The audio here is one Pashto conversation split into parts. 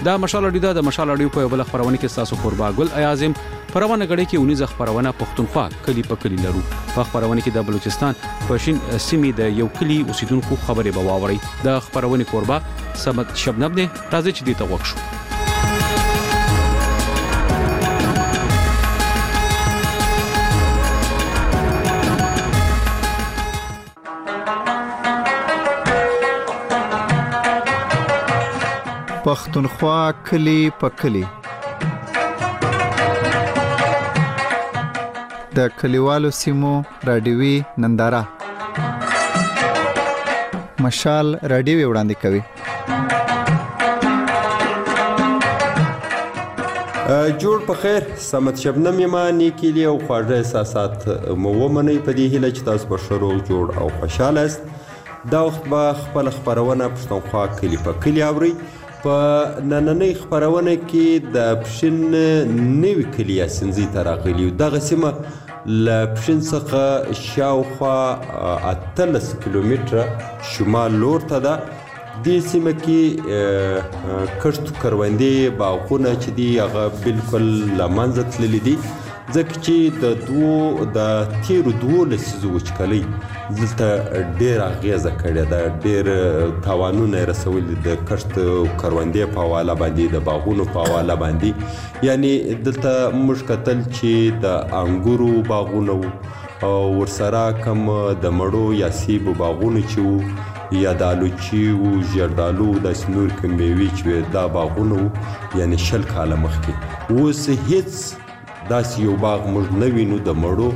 دا مشال اډیو د مشال اډیو په بل خبرونه کې تاسو قربا ګل اعظم پروانه غړي کې 19 خبرونه پښتونخوا کلی په کلی لرو په خبرونه کې د بلوچستان په شین سیمې د یو کلی اوسیدونکو خبرې به واوري د خبرونه قربا سمت شبنم نه راځي چې دې ته وښو پښتونخوا کلی په کلی د کلیوالو سیمو رادیوي ننداره مشال رادیو وړاندې کوي. جوړ په خیر سمت شبنم یمانی کلی او خواږه احساسات مو ومني په دې هیله چې تاسو په شروع جوړ او خوشاله است. دا وخت به خپل خبرونه پښتونخوا کلی په کلی اوري. په نننۍ خبرونه کې د پښین نوي کلی سنځي تراغلی دغه سیمه ل پښین څخه شاوخوا 18 کیلومتره شمال لور ته ده. دې سیمه کې کښت کروندې باغونه چې دي هغه بالکل له منځه تللي دي ځکه چې د تیرو 12 لسیزو وچکالۍ دلته ډېره اغېزه کړې ده، ډېر تاوانونه یې رسولي د کښت کروندې په حواله باندې د باغونو په حواله باندې. یعنی دلته موږ کتل چې د انګورو باغونه وو او ورسره کم د مړو یا سیبو باغونه چې وو یا د الوچي وو ژردالو داسې نور کوم مېوې چې دا باغونه وو یعنی 10 کاله مخکې. اوس هیڅ داسې یو باغ موږ نه وینو د مړو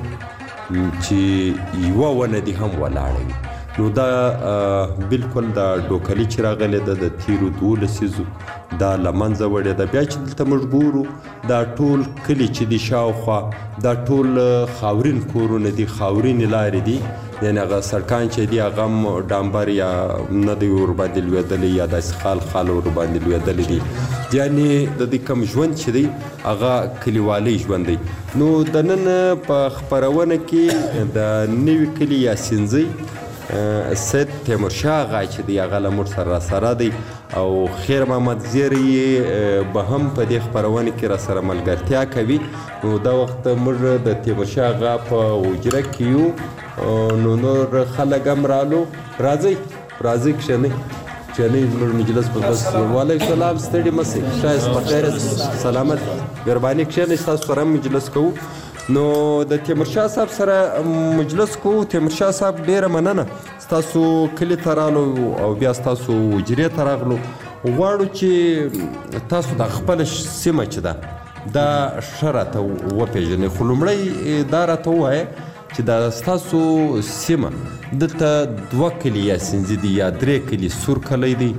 چې یوه ونه دې هم ولاړه وي. نو دا بالکل د ډوکلي چې راغلی ده د تیرو 12 لسیزو دا له منځه وړې ده. بیا چې دلته موږ ګورو دا ټول کلي چې دي شاوخوا دا ټول خاورین کورونه دي، خاورینې لارې دي، یعنې هغه سړکان چې دي هغه هم ډامبر یا نه دی ورباندې لوېدلی یا داسې خال ورباندې لوېدلی دي. یعنې د دې کم ژوند چې دی هغه کلیوالی ژوند دی. نو د نن په خپرونه کې د نوي کلي یا سنځي سید تیمورشاه غا چې دی هغه له موږ سره راسره دی او خیر محمد زیری به هم په دې خپرونه کې راسره ملګرتیا کوي. نو دا وخت موږ د تیمورشاه غا په حجره کې یو نو نور خلک هم رالو. راځئ کښېنئ زموږ مجلس په بس. وعلیکم السلام، ستړي مه شئ، ښایست په خیر سلامت مهرباني کښېنئ، ستاسو سره هم مجلس کوو. نو د تیمورشاه صاحب سره مجلس کوو. تیمورشاه صاحب ډېره مننه ستاسو کلي ته رالو او بیا ستاسو حجرې ته راغلو. غواړو چې تاسو د خپله سیمه چې ده دا ښه راته وپېژنئ، خو لومړی دا راته ووایه چې دا ستاسو سیمه دلته 2 کلي یا سنځي دي یا 3 کلي، سور کلی دی،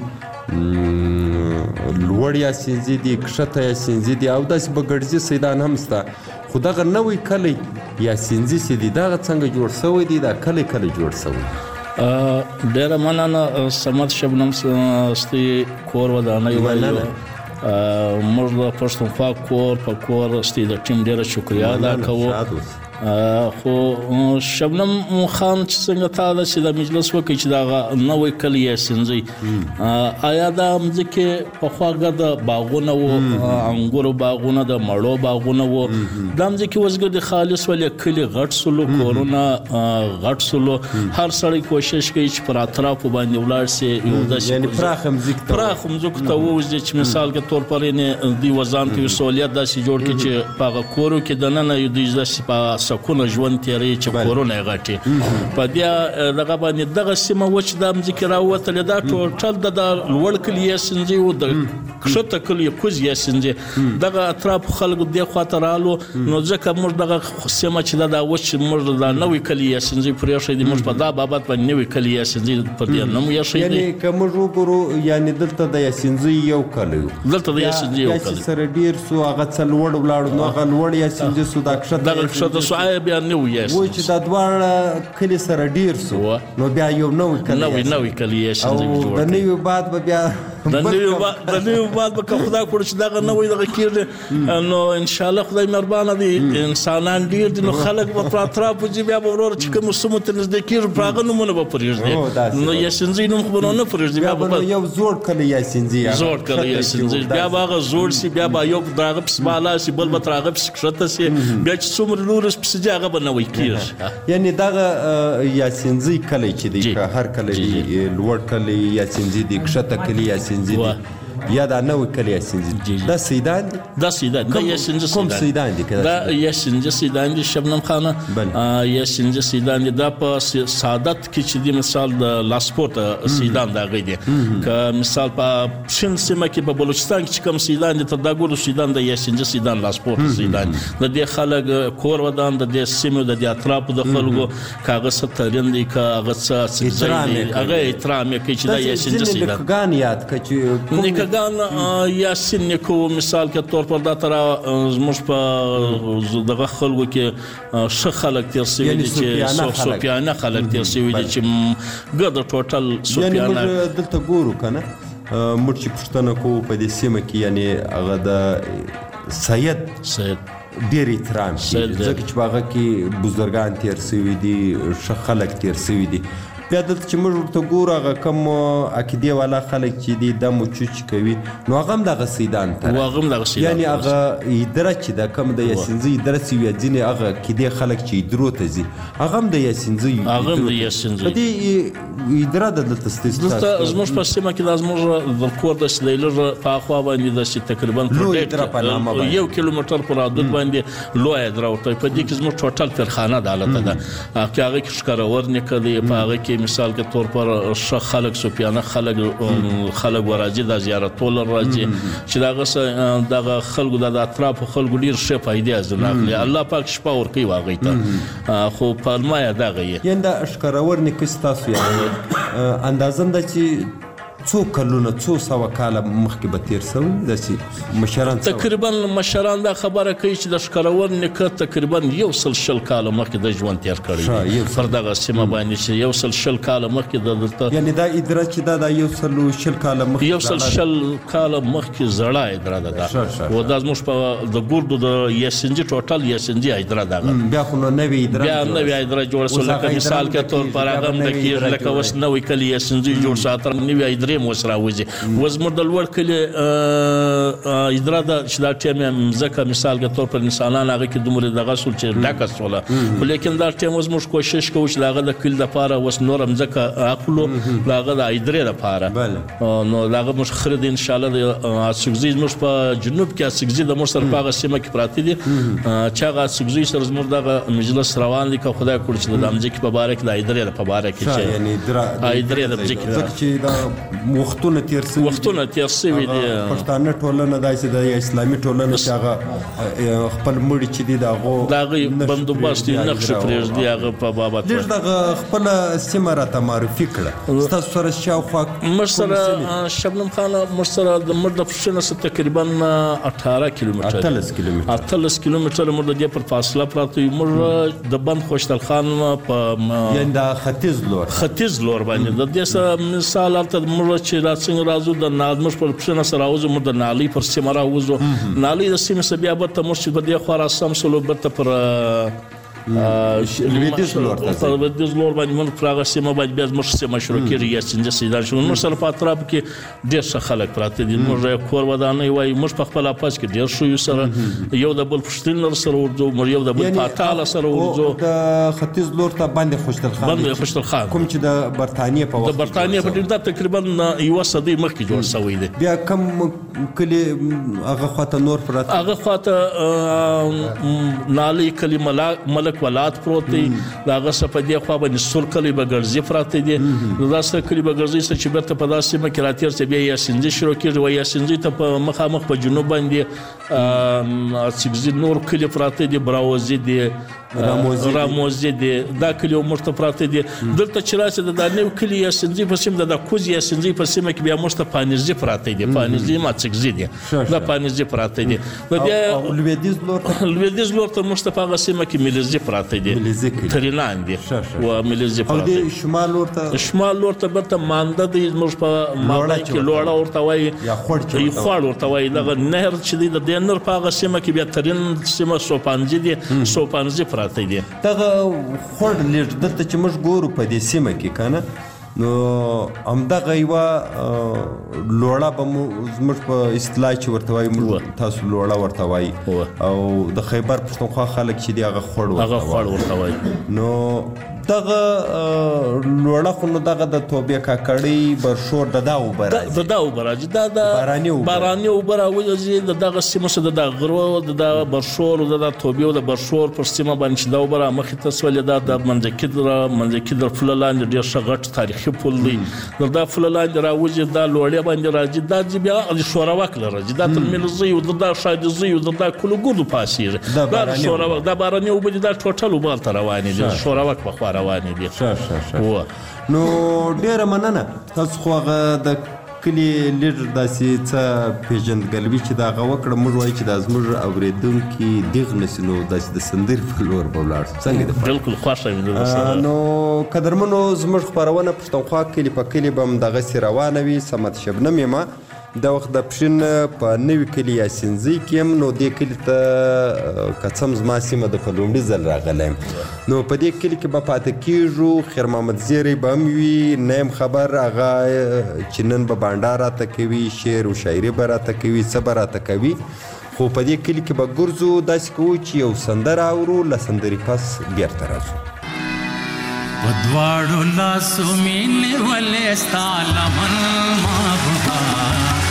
لوړ یا سنځي دي، کښته یا سنځي دي او داسې بګړزي سیدان هم شته. خو دغه نوی کلی یا سنځي چې دي دغه څنګه جوړ شوی دی، دا کلی جوړ شوی؟ ډېره مننه سمت شبنم ستې کور ودانۍ ویلو. موږ د پښتونخوا کور په کور ستې د ټیم ډېره شکریا ادا کوو. خو شبنم خان چې څنګه تا ده چې د مجلس وکړي چې دا نوی کلی یې سنځي، آیا دا مځکې پخوا د باغونه وو، انګورو باغونه، د مړو باغونه وو، دا مځکې اوس ګردې خالص ولې کلي غټ سلو، کورونه غټ سلو، هر سړی کوشش کوي چې پر اطرافو باندې ولاړ سي، یو داسې پراخ مځکو ته ووځي چې مثال کې طور پر دوی وزان کې سهولیت داسې جوړ کړي چې په هغه کورو کې دننه یو دوی داسې په سکونه ژوند تیری چې کورونه یې غټي. په دې دغه باندې دغه سیمه وچ دا مځکې راووتلې، دا ټوټل د لوړ کلي یې سنځي و، د کښته کلي کوز یې سنځي، دغه اطرافو خلکو دې خواته رالو. نو ځکه موږ دغه سیمه چې دا وچ موږ دا نوی کلي یې سنځي پرېښی دی، موږ په دا بابت باندې نوی کلي یې سنځي په دې نوم یې ښی دی. یعنې که موږ وګورو یعنې دلته د یاسینځي یو کلی و، دلته د یاسینځي یو کلی سره ډېر سو هغه څه لوړ ولاړو، نو هغه لوړ یاسینځي سو، دا کښته سو بیا نوی یې و چې دا دواړه کلي سره ډېر سو، نو بیا یو نوی کلی یې او د نوي بعد به بیا د نوي باد به که خدای کړو چې دغه نوی دغه کېږي نو انشاءالله خدای مهربانه دی انسانان ډېر دي نو خلک به په اطرافو ځي بیا به وروره چې کومو سیمو ته نږدې کېږي په هغه نومونه به پرېږدي نو یاسینزۍ نوم خو به نه پرېږدي بیا به یو زوړ کلی یاسینزۍ بیا به هغه زوړ سي بیا به یو د هغه پسې بالا سي بل به تر هغه پسې کښته سي بیا چې څومره لورس پسې ځي هغه به نوی کېږي یعنې دغه یاسینزۍ کلی چې دی که هر کلی لوړ کلی یاسینزۍ دی کښته کلی یاسینزۍ دی یا دا نوی کلی یاسینزۍ دا سیدان دی دا سیدان دا یاسینزۍ کوم سیدان دی دا یاسینزۍ سیدان دی شبنم خانه یاسینزۍ سیدان دی دا په سعادت کې چې دی مثال د لاسپورت سیدان دا غي دی که مثال په شین سیمه کې په بلوچستان کې چې کوم سیدان دی تر دا ګورو سیدان د یاسینزۍ سیدان لاسپورت سیدان د دې خلک کور ودان د دې سیمو د دې اطرافو د خلکو کاغذ ترین دی کاغذ څه هغه احترام کوي چې دا یاسینزۍ سیدان نیکګان یاد کړي یاسین نیکو مثال کے طور پر دا ترا زموږ په دغه خلکو کې ښه خلک تیر شوي دي چې صوفیانه خلک تیر شوي دي چې ګډ ټوټل صوفیانه موږ دلته ګورو که نه موږ چې پوښتنه کوو په دې سیمه کې یعنې هغه د سید ډېر احترام کېږي ځکه چې په هغه کې بزرګان تیر شوي دي ښه خلک تیر شوي دي بیا دلته چې موږ ورته ګورو هغه کوم عقیدې والا خلک چې دي دم و چوچ کوي نو هغه هم دغه سیدان ته یعنې هغه ایدره چې ده کوم د یاسینزۍ ایدره چې وي ځینې هغه عقیدې خلک چې ایدرو ته ځي هغه هم د یاسینزۍ په دې ایدره ده دلته زموږ په سیمه کې دا زموږ د کور داسې دی لږ په هاخوا باندې داسې تقریبا 1 کیلومتر پر حدود باندې لویه ایدره ورته په دې کې زموږ ټوټل فرخانه د حالته ده که هغه کې ښکارور نیکه دی په هغه کې مثال کے طور پر ښه خلک صوفیانه خلک ورځي دا زیارتول راځي چې دغه خلکو د اطرافو خلکو ډېر ښه فایدې حاصل اخلي الله پاک شپه ورکوي هغوی ته خو پلمه یې دغه یې یعنې دا ښکارور نیکه ستاسو یعنې اندازه ده چې څو کلونه څو سوه کاله مخکې به تیر شوي داسې مشران تقریبا مشران دا خبره کوي چې د ښکارور نیکه تقریبا 100 کاله مخکې د ژوند تیر کړی پر دغه سیمه باندې چې 100 کاله مخکې د دلته یعنې دا ادره چې دا 100 کاله مخکې 100 کاله مخکې زړه ادره ده او دا زموږ په د ګردو د یاسینزۍ ټوټل یاسینزۍ ادره ده بیا خو نو نوې ادره جوړه شوه لکه مثال کے طور پر هغه هم د کېږي لکه اوس نوی کلی یاسینزۍ جوړ شو اتر نوې ادرې مو سره راوځي اوس زموږ د لوړ کلي ادره ده چې دا ټیم یې مځکه مثال کے طور پر انسانان هغه کې دومره دغه شول چې ډکه شوله خو لیکن دا ټیم اوس موږ کوشش کوو چې د هغه د کلي دپاره اوس نوره مځکه اخلو د هغه د ادرې دپاره نو د هغه موږ خره د انشاءالله د اڅګزۍ زموږ په جنوب کې اڅګزۍ د موږ سره په هغه سیمه کې پراته دي چې هغه اڅګزۍ سره زموږ دغه مجلس روان دي که خدای کړي چې د مځکې په باره کې د ادرې په باره کې چې ادرې د مځکې وختونه تیر شوي دي پښتانه ټولنه داسې د اسلامي ټولنه چې هغه خپل مړي چې دي د هغې بندوبست یې نقشه پرېږدي هغه په بابت لږ دغه خپله سیمه راته معرفي کړه ستاسو سره شاوخوا موږ سره شبنم خانه موږ سره د موږ د پښتنه سره تقریبا 18 کیلومتره 18 کیلومتره موږ د دې پر فاصله پراته یو موږ د بند خوشتل خان په یعنې د ختیځ لور باندې د دې سره مثال هلته موږ چې څنګه راځو د موږ پر پښتنه سره راوځو موږ د نالۍ پر سیمه راوځو نالۍ د سیمې څخه بیا برته موږ چې په دې خوا راسم سولو برته پر لویدیځ لور باندې موږ پر هغه سیمه باندې بیا زموږ سیمه شروع کېږي یاسینزۍ سیدان شو موږ سره په اطرافو کې ډېر ښه خلک پراته دي موږ کور ودانۍ وایو موږ په خپل اپاز کې ډېر ښه یو سره یو د بل پښتون سره ورځو موږ یو د بل پاتاله سره ورځو د ختیځ لور ته بند خوشتل خان کوم چې د برتانیې په وخت د برتانیې په ډېر دا تقریبا یوه صدۍ مخکې جوړ شوی دی بیا کوم کلي هغه خواته نور پراته هغه خواته نالۍ کلي ملک ولات پروت دی د هغه څخه په دې خوا باندې سور کلي بګرځي پراته دي دا څه کلي بګرځي چې بیرته په داسې سیمه کې راتېر چې بیا یاسینزۍ شروع کېږي و یاسینزۍ ته په مخامخ په جنوب باندې اڅګزۍ نور کلي پراته دي براوزي دي راموزي دي دا کلی مرته پراته دي دلته چې راسي د نو کلی یا سنځي په سیمه د کوز یا سنځي په سیمه کې بیا مرته پانیزي پراته دي پانیزي ماڅګزي دي دا پانیزي پراته دي او لویدیز لورته مرته په سیمه کې مليزي پراته دي ترینان دي او مليزي پراته دي شمال لورته برته مانده دي موږ په ماړه کې لوړه ورته وای یا خوړ ورته وای دغه نهر چې د دینر په سیمه کې بیا ترین سیمه سوپانځي دي سوپانځي پراته دي دغه خور لږ دلته چې موږ ګورو په دې سیمه کې کنه نو همدغه یوه لوړه به مو زموږ په اصطلاح چې ورته وایي موږ تاسو لوړه ورته وایي او د خیبر پښتونخوا خلک چې دي هغه خوړ ورته وایي نو دغه لوړه خو نو دغه د توبې کاکړۍ برشور د دا اوبه راځي دا د باراني اوبه راوځي دغه سیمه څخه د غرو د برشور د توبې او د برشور پر سیمه باندې دا اوبه مخې ته سولې د منځکي د فل لاندې ډېر ښه غټ تاریخي پل دی دا فل لاندې راوځي دا لوړې باندې راځي دا بیا د شوراوک راځي دا تر ملزي او د شادزي او د کلوګردو پاسیږي دا شوراوک دا باراني اوبه دا ټوټل اوبه تر روانې دي شوراوک په روانې دي نو ډیره مننه تاسو خو هغه د کلی لږ داسې څه پیژندګلوي چې د هغه وکړه موږ وایو چې دا زموږ اورېدونکي دغ نسي نو داسې د سندرې په لور به ولاړ شو څنګه ده بلکل خوښه مې نو قدرمنو زموږ خپرونه پښتونخوا کلي په کلي به همدغسې روانه وي صمد شبنم یم دا وخت د پښین په نوي کلي یا سنځي کې یم نو دې کلي ته کڅم زما سیمه د په لومړي ځل راغلی یم نو په دې کلي کې به پاته کېږو خیر محمد زیری به هم وي نه یم خبر هغه چې نن به بانډار راته کوي شعر و شاعري به راته کوي څه به راته کوي خو په دې کلي کې به ګرځو داسې کوو چې یو سندره اورو له سندرې پس بیرته راځو په دواړو لاسو مې نیولې ستا لمن محبوبه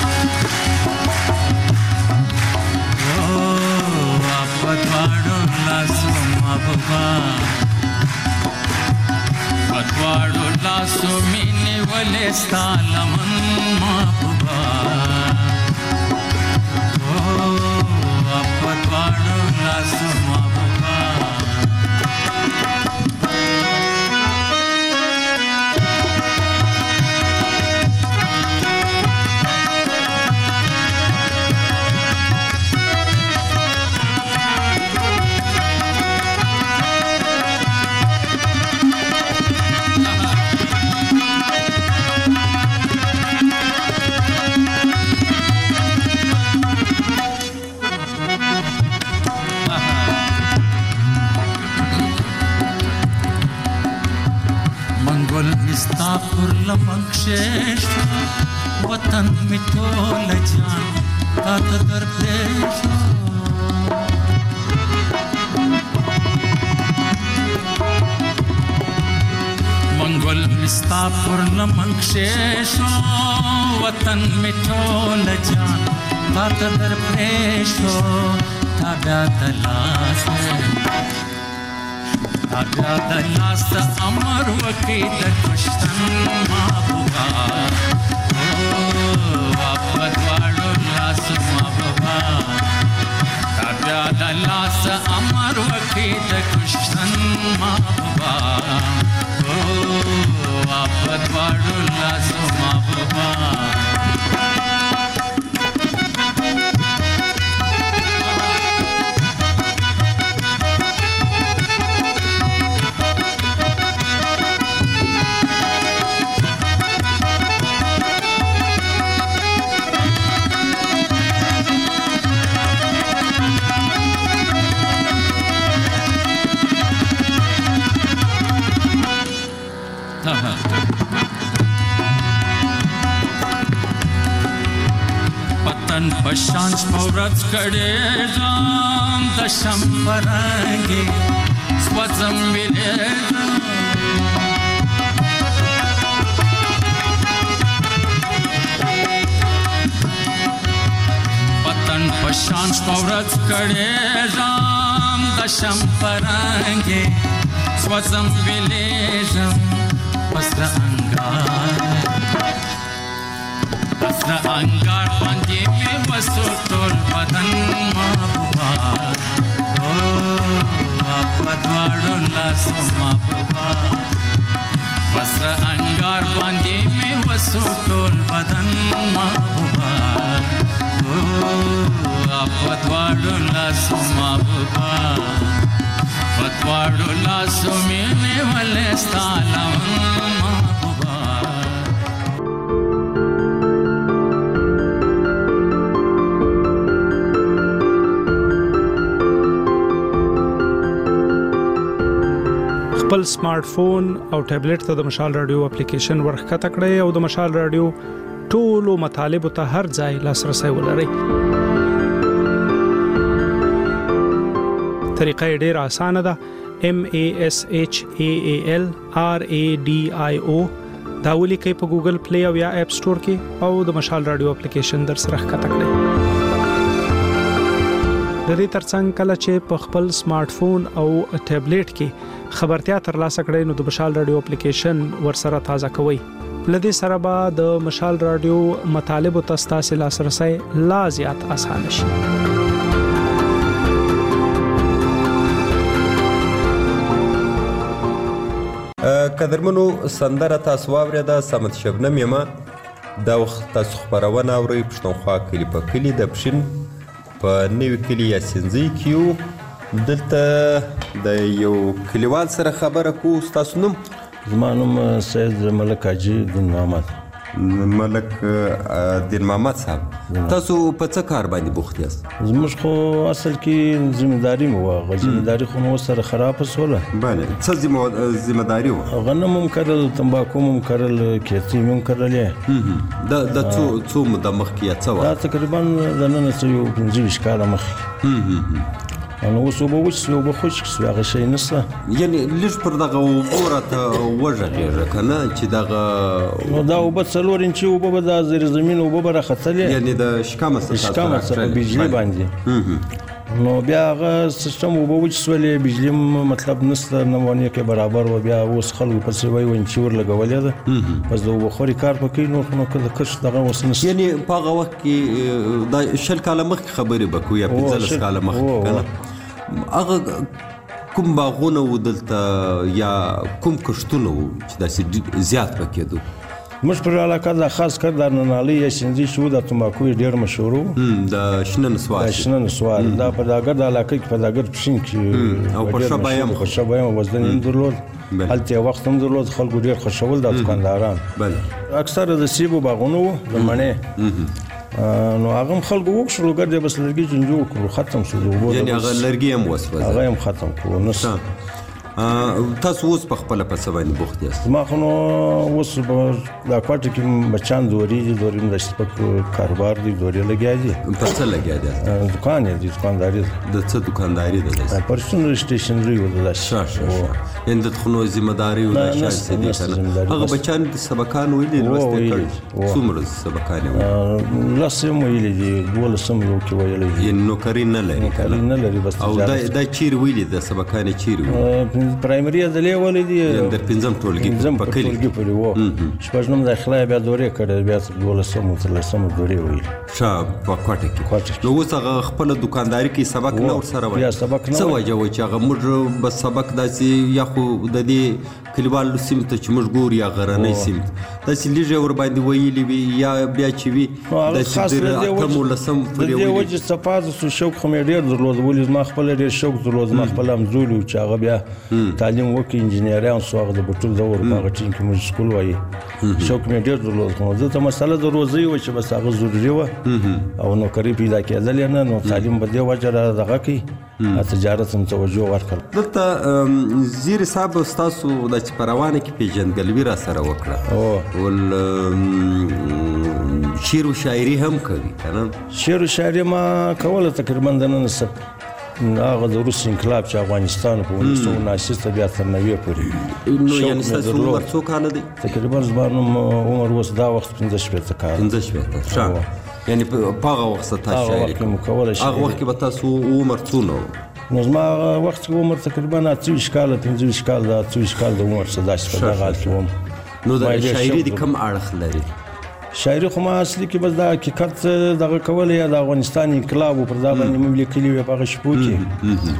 په دواړو لاسو محبوبه په دواړو لاسو مې نیولې ستا لمن محبوبه په دواړو لاسو محبوبه ستا پر لمن کښې وطن مې ټوله جان تا ته در پرېږدو منګل مې ستا پر لمن کښې وطن مې ټوله جان تا ته در پرېږدو تا بیا د لاس بیا د لاس امر وکړي د کشتن محبوبه په دواړو لاسو محبوبه بیا د لاس امر وکړي د کشتن محبوبه په دواړو لاسو محبوبه پتن پشان شپورت کړېږم د شمع رنګې سوځم ویلېږم پتن پشان شپورت کړېږم د شمع رنګې سوځم ویلېږم پسره انګار باندې مې وسو ټول بدن محبوبه په لاسو محبوبا وسره انګار باندې مې وسو ټول بدن محبوبا پتواړو لاسو محبوبا پتواړو لاسو مې ولې ستاله محبوبا خپل سمارټ فون او ټابلیټ ته د مشال رادیو اپلیکیشن ورخکته کړئ او د مشال رادیو ټولو مطالبه ته هر ځای لاسرسي ولرئ. طریقه ډېر اسانه ده. MASHAALRADIO دا ولیکئ په ګوګل پلی او یا اپ سٹور کې او د مشال رادیو اپلیکیشن در سره ښکته کړئ. د دې ترڅنګ کله چې په خپل سمارټ فون او ټابلیټ کې خبرتیا ترلاسه کړئ نو د مشال رادیو اپلیکیشن ورسره تازه کوئ. لدې سره به د مشال رادیو مطالب او تاسو لاسرسي لا زیات اسانه شي. قدرمنو سندره تاسو واورېده صمد شبنم یمه دا وخت تاسو خبرونه اورئ پښتونخوا کلي په کلي د پښین په نوي کلي یا سینځي کې یو دلته د یو کلیوال سره خبره کوو. ستاسو نوم؟ زما نوم سید ملک حاجي دین محمد. ملک دین محمد صاحب، تاسو په څه کار باندې بوخت یاست؟ زموږ خو اصل کې ذمہداري مو وه، ذمہداري خو مو سره خرابه سوله. بله، څه ذمہداري وه؟ غنم هم کرل، تمباکو هم کرل، کیڅۍ هم کرلې. د څو موده مخکې یا څه وه؟ دا تقریبا د نن څه یو 25 کاله مخکې. نو اوس اوبه وچ اوبه خشک شوې، هغه شی نشته. یعنې لږ پر دغه اوبو راته وږغېږه که نه چې دغه نو دا اوبه 4 انچې اوبه به د زیرزمین اوبه به راختلې، یعنې د شکامه څخه بجلي باندې. نو بیا هغه سیستم اوبه وچ شولې، بجلي مطلب نشته، نمونې کې برابر و. بیا اوس خلکو پسې وایي انچې ورلګولې ده، بس د اوبهخوري کار په کوي. نو د کښت دغه اوس نشته. یعنې په هغه وخت کې دا 20 کاله مخکې خبرې به کوو یا 15 کاله مخکې که نه، هغه کوم باغونه و دلته یا کوم کښتونه و چې داسې زیات به کېدو؟ موږ پر علاقه دا خاص کر د ننالۍ یا سینځي شو د تمباکو ډېر مشهور و. د شنه نسوار دا په داګر د علاقه کې په داګر پښین کې او په شبایم وزن هم درلود، هلته یو وخت هم درلود. خلکو ډېر خوښول د دکانداران. اکثر د سیبو باغونه و، د مڼې. نو هغه هم خلکو وکړو، ګرځي بس لرګي جنجو کړو، ختم شو. یعنې هغه لرګي هم وسوځه، هغه هم ختم کړو. نو تاسو اوس په خپله په څه باندې بوخت یاست؟ زما خو نو اوس دا کوټه کې بچیان دوري دي، دوري د شپږ کاروبار دي، دوري لګیا دي. په څه لګیا دي؟ دکان یې دي، دکانداري. د څه دکانداري ده؟ پرسونل سټیشنري و. د یعنې د خونو ذمہداري و دا شاسې دي که نه؟ هغه بچیان د سبقان ویلي لوستی کړي؟ څومره سبقان یې ویلي؟ 10 هم ویلي دي، 12 هم یو کې ویلی دي. یعنې نوکري نه لري که نه؟ نه لري. بس او دا چیرې ویلي د سبقان یې چیرې ویلي؟ پرایمري عدلیه ولې دي د 5م ټولګي په کلي پورې و. 6م داخله بیا دورې کړې، بیا 12م 13م دورې ویل ښه په کوټه کې. نو اوس هغه خپله دکانداري کې سبق نه ورسره وایي؟ بیا سبق نه. څه وجه وایي چې هغه موږ بس سبق داسې یا خو د دې کلیوالو سیمې ته چې موږ ګورو یا غرنۍ سیمې ته داسې لږې ورباندې ویلي وي یا بیا چې وي داسې د 8-10 پورې د دې وجې صفات شوق خو مې ډېر درلود. ولې زما خپله ډېر شوق درلود. زما خپل همزولي و چې هغه بیا تعلیم وکړي، انجینریان سو، هغه د بټول دور په هغه ټیم کې موږ سکول وایي. شوق مې ډېر درلود. خو دلته مسله د روزۍ وه چې بس هغه ضروري وه او نوکري پیدا کېدلې نه. نو تعلیم په دې وجه دغه کوي، تجارت هم توجه ورکړل. دلته زیر صاحب ستاسو د چې په روانه کې پیژندګلوي را سره وکړه، شعر و شاعري هم کوي که نه؟ شعر و شاعري ما کوله تقریبا د نن هغه د روس انقلاب چې افغانستان په 1979 بیا تر 90 پورې. نو یعنې ستاسو عمر څو کاله دی؟ تقریبا زما عمر اوس دا وخت 15 کاله. 15 ښه. یعنې په هغه وخت تاسو شاعري کوئ؟ هغه وخت کې به تاسو عمر څونه و؟ نو زما هغه وخت کې عمر تقریبا 28 کاله، 25 کاله، 28 کاله د عمر څه داسې په دغه حال کې وم. نو د شاعري د کوم اړخ لري؟ شاعري خو ما اصلي کې بس د حقیقت دغه کوله، یا د افغانستان انقلاب پر دا باندې مې لیکلي وي په هغه شپو کې.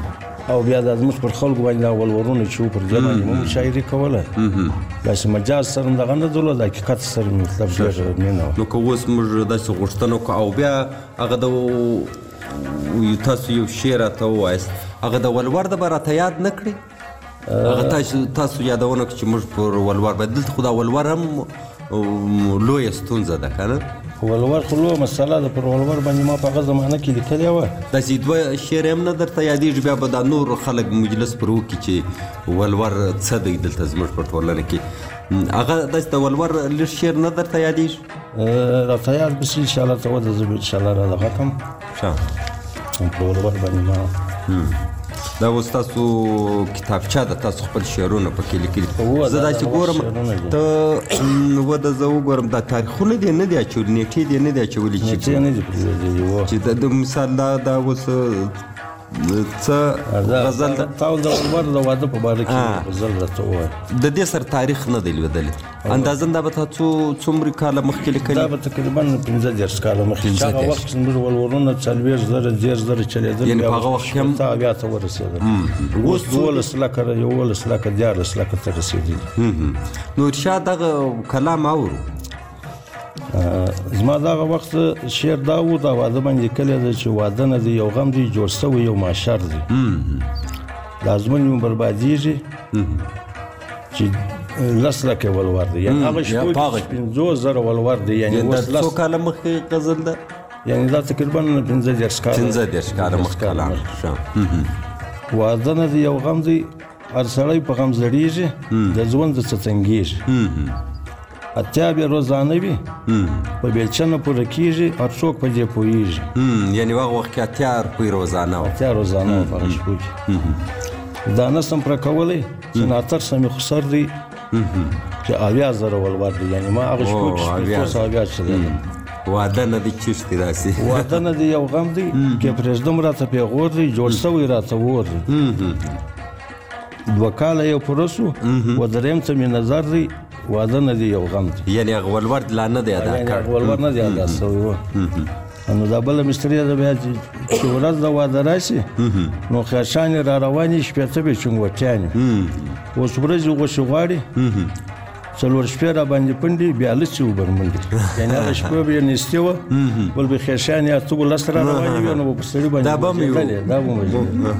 او بیا د زموږ پر خلکو باندې دا ولورونه چې پر ځای باندې مو شاعري کوله داسې مجاز سره دغه نه درلود د حقیقت سره مطلب ډېر مینه وه. نو که اوس موږ داسې غوښتنه وکړو او بیا هغه د تاسو یو شعر راته ووایاست هغه د ولور د به راته یاد نه کړي؟ هغه تاسو یادونه کړو چې موږ پر ولور باندې دلته خو دا ولور هم لویه ستونزه ده که نه؟ ولور خو لویه مسله ده. پر ولور باندې ما په هغه زمانه کې لیکلې وه. داسې دوه شعر هم نه درته یادېږي بیا به دا نور خلک مجلس پر وکړي چې ولور څه دی دلته زموږ په ټولنه کې هغه داسې د ولور لږ شعر نه درته یادېږي؟ راته یاد به شي انشاءالله ته وده زه به انشاءالله را دغه کړم په ولور باندې ما دا اوس تاسو کتابچه ده تاسو خپل شعرونه پکې لیکلي زه داسې ګورم ته وده زه وګورم دا تاریخونه دې نه دي اچولي نیټې دې نه دي اچولي چې د مثال دا اوس څه غزل ده تا د ولور د واده په باره کې غزل راته ووایه د دې سره تاریخ نه دی لوېدلی اندازن دا به تا څومره کاله مخکې لیکلي؟ دا به تقریبا 15 کاله مخکې چې هغه وخت کې زموږ ولورونه 40,000 10,000 چلېدل یعنې په هغه وخت کې هم بیا ته ورسېدل اوس 12 لکه 11 لکه 14 لکه ته رسېدلي. نو ارشاد دغه کلام اورو زما دغه وخت شعر دا و دا واده باندې لیکلی ده چې واده نه دی یو غم دی جوړ سوی یو ماشر دی دا ازمن مو بربادېږي چې 10 لکه ولور دی یعنې هغه شپو کې 50,000 ولور دی یعنې اوس څو کاله مخکې غزل ده؟ یعنې دا تقریبا 15 کاله مخکې واده نه دی یو غم دی هر سړی په غم زړېږي د ژوند څه تنګېږي اتیا بیا روزانه وي په بیلچه نه پوره کېږي هر څوک په دې پوهېږي یعنې هغه وخت کې اتیا روپۍ روزانه وه په هغه شپو کې دا نسم پوره کولی چې ناتر سمې خو سر دی چې 80,000 ولور دی یعنې ما هغه شپو کې 500 چلېدم واده نه دی چیشتې داسې واده نه دی یو غم دی کې پرېږدم راته پیغور دی جوړ سوی راته اور دی 2 کاله یو پوره سو و درېیم ته مې نظر دی واده نه دی یو غم دی یعنې هغه ولور لا نه دی ادا کړ ولور نه دی ادا سوی و نو دا بله مستري ده بیا چې ورځ د واده راشي نو خیرشانې را روانې شپېته به چونګوټیانې اوس ورځې غوښې غواړي 4 شپې را باندې پنډي بیا لڅې وبرمنډي یعنې هغه شپه به یې نیستې وه بل به خیرشانې اته 10 را روانې وي نو به په سړي باندې دا به مو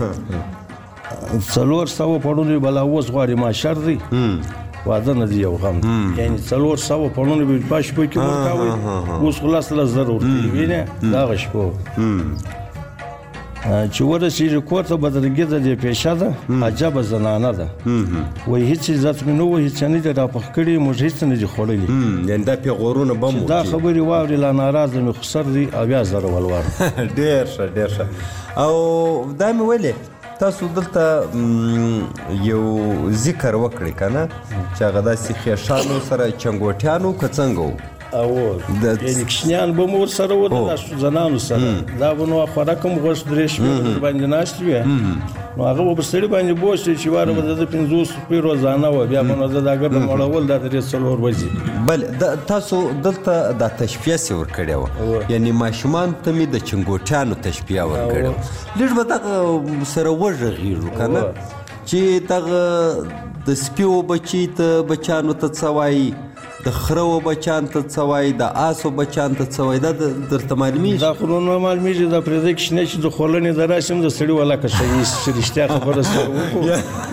400 پړونې بلا اوس غواړي ماشر دی واده نه دی یو غم یعنې 400 پړونې به په شپو کې ورکاوئ اوس خو 10,000 ورکوي وینې د هغه شپو چې ورسېږي کور ته بدرګي د دې پیشه ده عجبه زنانه ده وایي هېڅ عزت مې نه و هېڅ نه دي راپخ کړي موږ هېڅ نه دي خوړلي یعنې دا پیغورونه به مو دا خبرې واورې لا ناراضه مې خو سر دی 80,000 ولور ډېر ښه او دا مې ویلې تاسو دلته یو ذکر وکړئ که نه چې هغه داسې خیشانو سره چنګوټیانو که څنګه و یعنې کشنیان به مو ورسره و د زنانو سره دا به نو خوراک هم غوښ 3 شپې باندې ناست وي نو هغه به په سړي باندې بوج شي چې واره به د 50 روپۍ روزانه وه بیا به نو د دا ګرده مړول دا 3-4 ورځې بله تاسو دلته دا تشبیه سې ورکړې وه یعنې ماشومانو ته مې د چنګوټیانو تشبیه ورکړې وه لږ به دغه سره وغږېږو که نه چې دغه د سپیو بچیانو ته څه وایي د خرو بچان ته څه وایي د آسو بچان ته څه وایي دا درته معلومیږي دا خو نه معلومیږي دا پرېږدی کښېنی چې د خولنې د راشي هم د سړي ولکه ښیي چې رښتیا خبره سره وکړو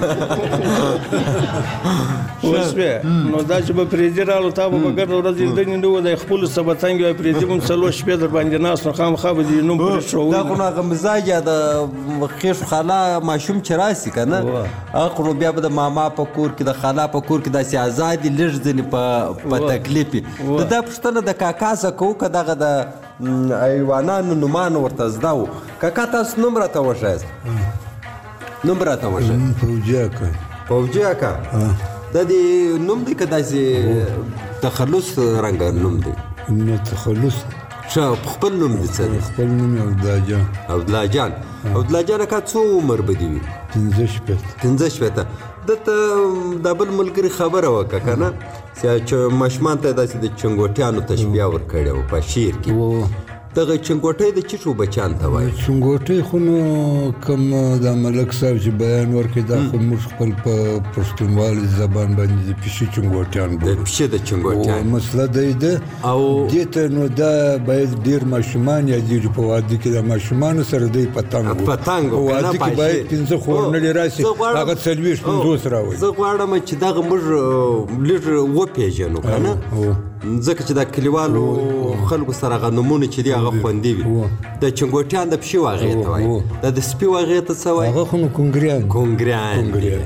اوس بیا نو دا چې به پرېږدي راغلو تا به په ګرده ورځ لیدنې نه وو دی خپلو څه به تنګ وی پرېږدي به هم 4 شپې در باندې ناست نو خامخا به دې نوم پرې ښووي دا خو نو هغه مزاج یا د خېښو خالا ماشوم چې راسي که نه هغه خو نو بیا به د ماما په کور کې د خالا په کور کې داسې ازادي لږ ځینې په تکلیف وي دا پوښتنه د کاکا څه کوو که دغه د حیوانانو نومانو ورته زده وو کاکا تاسو نوم راته وښایاست نوم راته وښایاست فوجي اکا دا دې نوم دی که داسې تخلص رنګه نوم دی نه تخلص ښه خپل نوم دی څه دی خپل نوم یې عبدالله جان اکا څو عمر به دې وي 15 دته دا بل ملګري خبره وکړه که نه چې ماشومان ته یې داسې د چنګوټیانو تشبیه ورکړې وه په شعر کې دغه چنګوټۍ د چیټو بچان ته وایي چنګوټۍ خو نو کوم د ملک صاحب چې بیان ورکړي دا خو موږ خپل په پښتونوالي زبان باندې د پیشي چنګوټیان د پیشي د چنګوټیان مسله دی ده او دې ته نو دا باید ډېر ماشومان یادېږي په واده کې د ماشومانو سره دی پتنګ په واده کې باید 15 خورنلې راشي هغه 40-50 راوړي زه غواړم چې دغه موږ لږ وپېژنو که نه ځکه چې د کلیوالو خلکو سره هغه نومونه چې دي هغه خوندي وي د چنګوټیان د پښې واغې ته وایي د سپي واغې ته څه وایي هغه خو نو کونګریان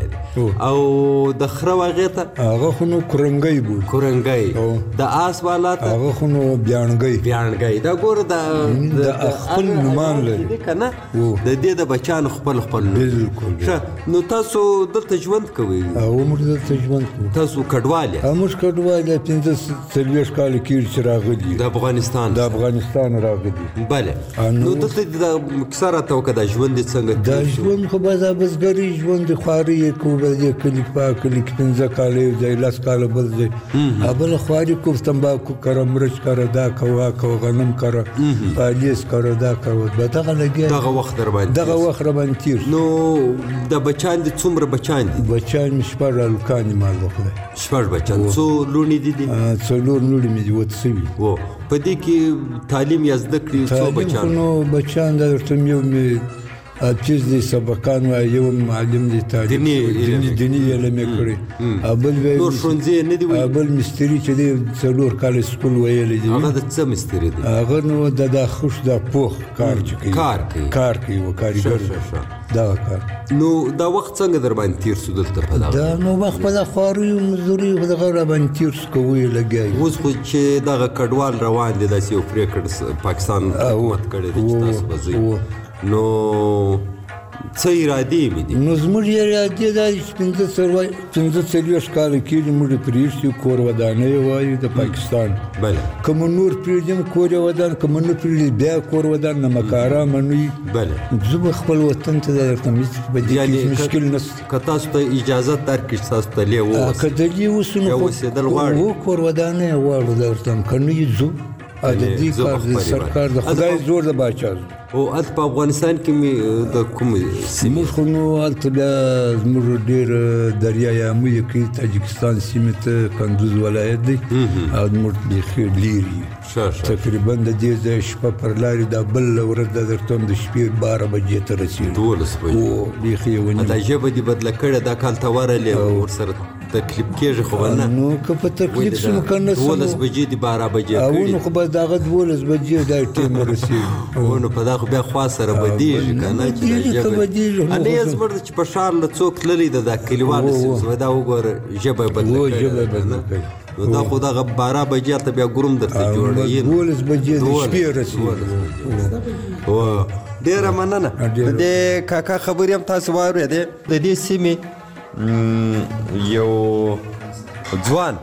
او د خره واغې ته هغه خو نو کورنګۍ د آس والا ته هغه خو نو بیانګۍ دا ګوره د خپل نومان لري که نه د دې د بچیانو خپل بالکل نو تاسو دلته ژوند کوئ موږ دلته ژوند کوو تاسو کډوال یې موږ کډوال یې 15 کاله کېږي چې راغلي د افغانستان راغلي بله نو دلته د کیسه راته وکړه دا ژوند دې څنګه دا ژوند خو به دا بزګري ژوند د خواري یې کوو به دې کلي په کلي کې 15 کاله یو ځای 10 کاله بل ځای بله خواري کوو تمباکو کره مرچ کره دا کوه غنم کره پالیس کره دا کوه به دغه لګیا دغه وخت در باندې تیر نو د بچیان دي څومره بچیان دي بچیان مې 6 هلکان دي مال خدای 6 بچیان څو لوڼې دي 4 لوڼې مې دي وت سوي په دې کې تعلیم یا زده کړې څو بچیان نو بچیان دا درته یو مې چیز دی سبقان و یو معلم دی تعلیم دینی علم یې کړی نور ښوونځي نه دي ویلي بل مستري چې دی 4 کاله سکول ویلی دی هغه د څه مستري دی هغه نو د خوش د پوخ کار چې کوي کار کوي و کارګر دغه کار نو دا وخت څنګه در باندې تیر شو دلته په دغه دا نو وخت په دغه خواري مزدوري په دغه را باندې تیر شو کوی لګیږي اوس خو چې دغه کډوال روان دي داسې یو پرېکړه پاکستان حکومت کړی دی چې تاسو به ځئ نو څه ارادې مې دي نو زموږ ارادې دا دي چې 15 کاله کېږي موږ پرېږدي کور ودانۍ وایو د پاکستان که مو نور پرېږدي کور ودان که مو نه پرېږدي بیا کور ودان نمکاره منوي زه به خپل وطن ته درته په دې کې مشکل نشته که تاسو ته اجازه درکړي چې تاسو ته لې که دلې اوسو نو کور ودانۍ غواړو درته که نه یې ځو د دې کار د سرکار د خدای زور د باچا او هلته په افغانستان کې مې د کومې موږ خو نو هلته بیا زموږ ډېر دریا یامو یې کوي تاجکستان سیمې ته کندوز ولایت دی او زموږ بیخي لرې تقریبا د دې ځای شپه پر لارې دا بله ورځ دا درته د شپې 12 بجې ته رسېږي 12 بجې بیخي یې ونیو دا ژبه دې بدله کړې دا کال ته ورغلې ورسره تکلیف کېږي خو نه نو که په تکلیف شو که نه 12 بجې دي 12 بجې نو خو به دغه 12 بجې دا ټیم رسېږي نو په دا خو بیا خوا سره بدېږي که نه چې دا ژبه نه یې زموږ چې په ښار له څوک تللی د دا کلیوالو سیمه دا وګوره ژبه یې بدله کړې نو دا خو دغه 12 بجې ته بیا ګروم درته جوړوي 12 بجې د شپې رسېږي ډېره مننه د دې کاکا خبرې هم تاسو واورېدې د دې سیمې یو ځوان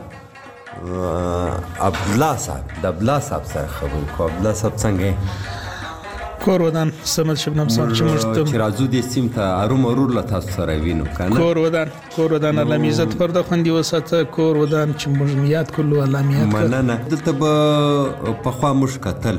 عبدالله صاحب د عبدالله صاحب سره خبرې کوو عبدالله صاحب څنګه کور ودان سمت شبنم صاحب چې موږ چې راځو دې سیمې ته ارومرور له تاسو سره وینو که نه کور ودان الله مې عزت پرده خوندي وساته کور ودان چې موږ یاد کړلو الله مې یاد کړ مننه دلته به پخوا موږ کتل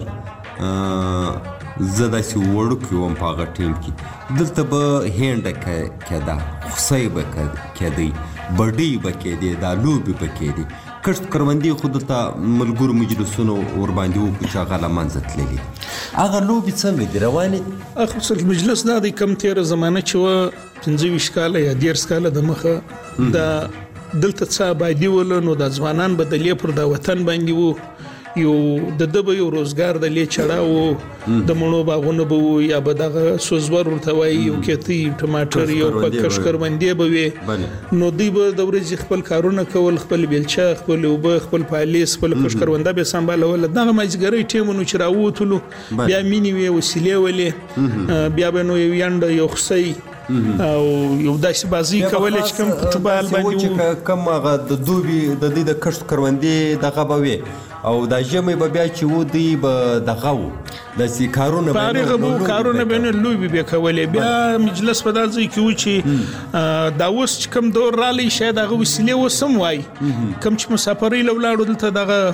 زه داسې وړوکی وم په هغه ټیم کې دلته به هینډه کېده خوسۍ به کېدی بډۍ به کېدې دا لوبې به کېدې کښت کروندې خو دلته ملګرو مجلسونو ورباندې وکړو چې هغه له منځه تللي هغه لوبې څنګه دي روانې خصوصا مجلس دا دی کم تېره زمانه چې وه 15 کاله یا 13 کاله د مخه دا دلته څه آبادي وله نو دا ځوانان به د لې پر دا وطن باندې وو یو د دبه یو روزګار د لې چړاو د مڼو باغونه به وو یا به دغه سوزور ورته وایي یو کېتي ټماټر یو پکش کروندې به وي نو دوی به د ورځې خپل کارونه کول خپل بیلچه خپل اوبه خپل پالیس خپل کش کرونده به سمبالول دغه مازیګرۍ ټیمونو چې راووتلو بیا مینې وې وسیلې ولې بیا به نو یو ینډه یو خوسۍ او یو داسې بازي کولې چې کوم فوټبال باندې چې کوم هغه د دوبي د دې د کښت کروندې دغه به وي او دا ژمی به بیا چې و دوی به دغه و داسې کارونه کارونه به نه لوی به کولې. بیا مجلس په داسې کې و چې دا اوس چې کوم دور رالی شاید هغه وسیلې وسم وای کوم چې مسافرۍ لولاړو دلته دغه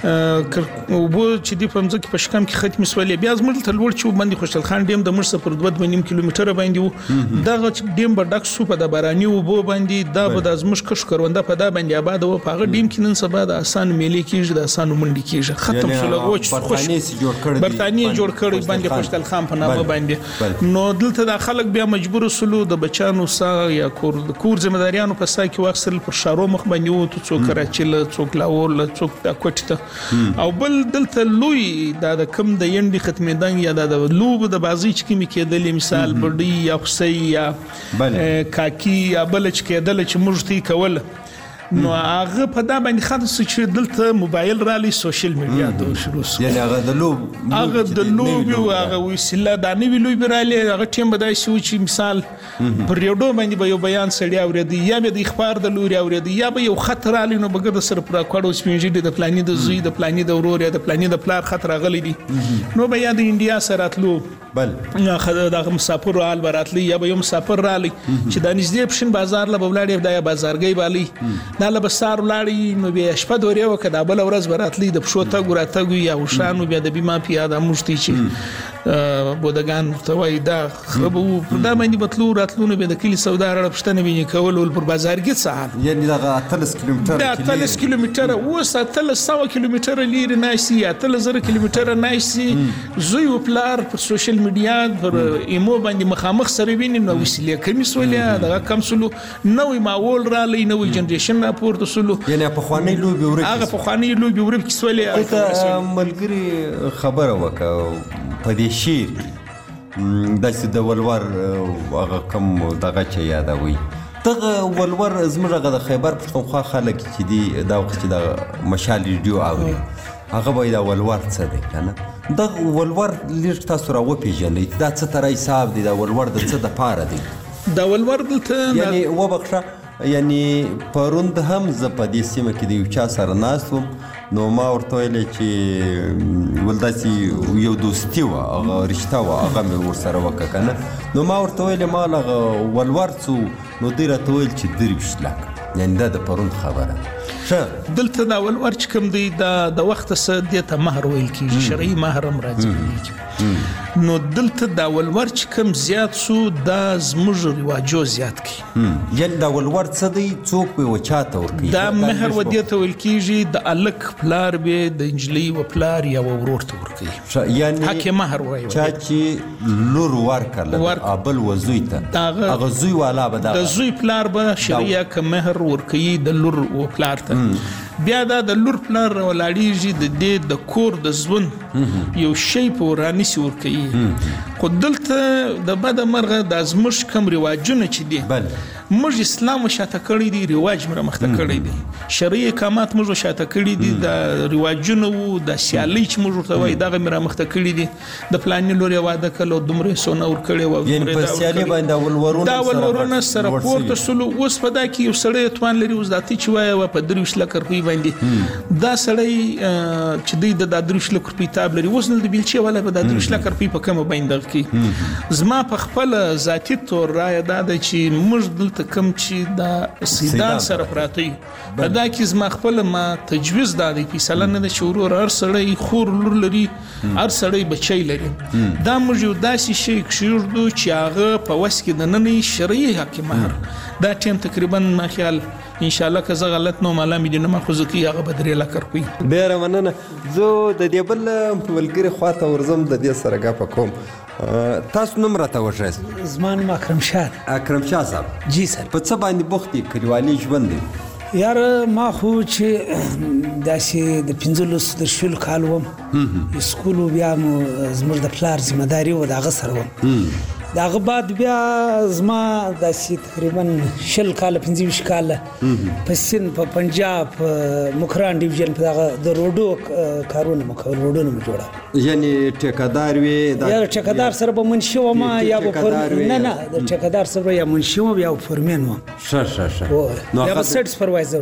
وبو چې دی په مځکه په شکم کې ختم سولې. بیا زموږ ته لوړ چې باندې خوشحال خان ډیم د مرسه پر 2.5 کیلومتره باندې و. دغه ډیم به ډک سو په د باراني وبو باندې دا به د زموږ کښ کرونده په دا باندې آباد و. په هغه ډیم کې نن سبا د آسان میلې کېږي د آسان منډي کېږي ختم شو لغوچ برتانیې جوړ کړی باندې خوشحال خان په نامه باندې. نو دلته د خلک بیا مجبور سلو د بچانو سا یا کور ځمداریانو په سا کې واکسل پر شارو مخ باندې وو ته څوک کراچي له څوک لاور له څوک د کوټ ته او بل دلته لوی د کم د ینډي ختمېدان یا د لوب د بازي چې کې کېدل مثال بډي یا خسي یا کاکی یا بل چې کېدل چې مجتي کول. نو هغه په دا باندې خاص چې دلته موبایل رالي سوشل میډیا د شروع یعنی هغه د لوب یو هغه وسیله د نوې لوب رالي هغه ټیم بدای شو چې مثال پر یو ډو باندې به یو بیان سړی اورېدي یا به د اخبار د لوري اورېدي یا به یو خطر رالي نو بګد سر پر کړو سپینځي د پلانې د زوی د پلانې د ورور یا د پلانې د پلار خطر غلي دي نو به یا د انډیا سره راتلو بل یا د مسافر حال براتلی یا به یو مسافر رالي چې د نږدې پښین بازار له بولاړي د بازارګي بالي دا له بسار ولاړی نو بیا شپه دورې وکړه د بل ورځ براتلی د پښو ته ګوراتګو یا وشانو بیا د بیمه پیاده مشتي چې بودگان توای دا خربو دا باندې بتلو راتلونه به د کلی سودا رړ پښتنه ویني کول ول پر بازارګي سهار یعنی دا 30 کیلومتر دا 30 کیلومتر او 300 کیلومتر لري ناشي یا 3000 کیلومتر ناشي زوی او پلار په سوشل میډیا پر ایمو باندې مخامخ سره ویني نو وسیله کمی سولې دا کم سلو نوې ماحول را لې نوې جنریشن را پورته سلو یعنی په خواني لوبي ورک هغه په خواني لوبي ورک سولې ته ملګری خبره وکړه په دې شیر د ولور هغه کم دغه چې یادوي دغه ولور زموږ د خیبر پښتونخوا خلک چې دی دا وخت چې د مشال ریډیو اوري هغه به دا ولور څه دی کنه دغه ولور لږ تاسو را وپیژنئ دا څه تر حساب دی دا ولور د څه د پاره دی دا ولور دلته یعنی وبخښه یعنی پروند هم ز په دې سیمه کې د یو چا سره ناست وم نو ما ورته ویل چې ولداسي یو دوستي و هغه رشته و هغه مې ورسره وکړه کنه نو ما ورته ویل ما هغه ولور څو نو دی راته ویل چې 23 لک یعنی دا د پروند خبره دلته دا ولور چې کوم دی د وخت سره د ته مہر ویل کیږي شرعي مہر هم راځي نو دلته دا ولور چې کوم زیات سو دا زموږ رواجو زیات کی یعنی دا ولور څه دی څوک به وچاته ورکی دا مہر ودیته ویل کیږي د الک پلار به د انجلی و پلار یا ورور ته ورکی یعنی حق مہر وایي چا چې لور ورکړل ابل وزوی ته هغه زوی والا به د زوی پلار به شریعه ک مہر ورکی د لور و پلار ته بیا دا د لور پلار ولاړیږي د دې د کور د ځون یو شی په ورانی سی ورکی خو دلته د بد مرغه د ازمش کم رواجونه چې دي موږ اسلام شاته کړی دی رواج مر مخته کړی دی شرعي احکامات موږ شاته کړی دي د رواجونه وو د سیالي چې موږ ته وای دغه مر مخته کړی دي د پلان لوري واده کړو دومره سونه ور کړی و یعنی په سیالي باندې ولورونه سره پورته سلو اوس په دا کې یو سړی توان لري اوس داتي چې وای په 3 لک روپۍ باندې دا سړی چې دی د 3 لک روپۍ تاب لري اوس نل د بیلچې ولا په 3 لک روپۍ په کومه باندې کې زما په خپل ذاتی تور رائے دا چې موږ دلته کم چې دا سیدان سره پراتی دا کې زما خپل ما تجویز دادی فیصله نه د شورور هر سړی خور لور لري هر سړی بچی لري دا موږ یو داسې شی کشیردو چې هغه په وس کې د نن شرعي حق مہر دا ټیم تقریبا ما خیال ان شاء الله که زه غلط نو مالا مې نه مخوزه کی هغه بدري لا کوي ډیر مننه زه د دې بل ولګری خواته ورزم د دې سره غا کوم تاسو نوم راته وښایئ زمان اکرم شاه صاحب جی سر په څه باندې بوختي کلیوالي ژوند دی یار ما خو چې داسې د 15 د شل کال وم سکول بیا مو زموږ د پلار ذمہ داری و دغه سره وم دغه بعد بیا زما داسې تقریبا 10 کال 15 کال په سند په پنجاب مکران ډیویژن په دغه د روډو کارونه مکو روډونه جوړه یعنی ټیکادار وی یا ټیکادار سره به منشي و ما یا به نه د ټیکادار سره یا منشي و یا فورمن و شه نو هغه سټ سپروایزر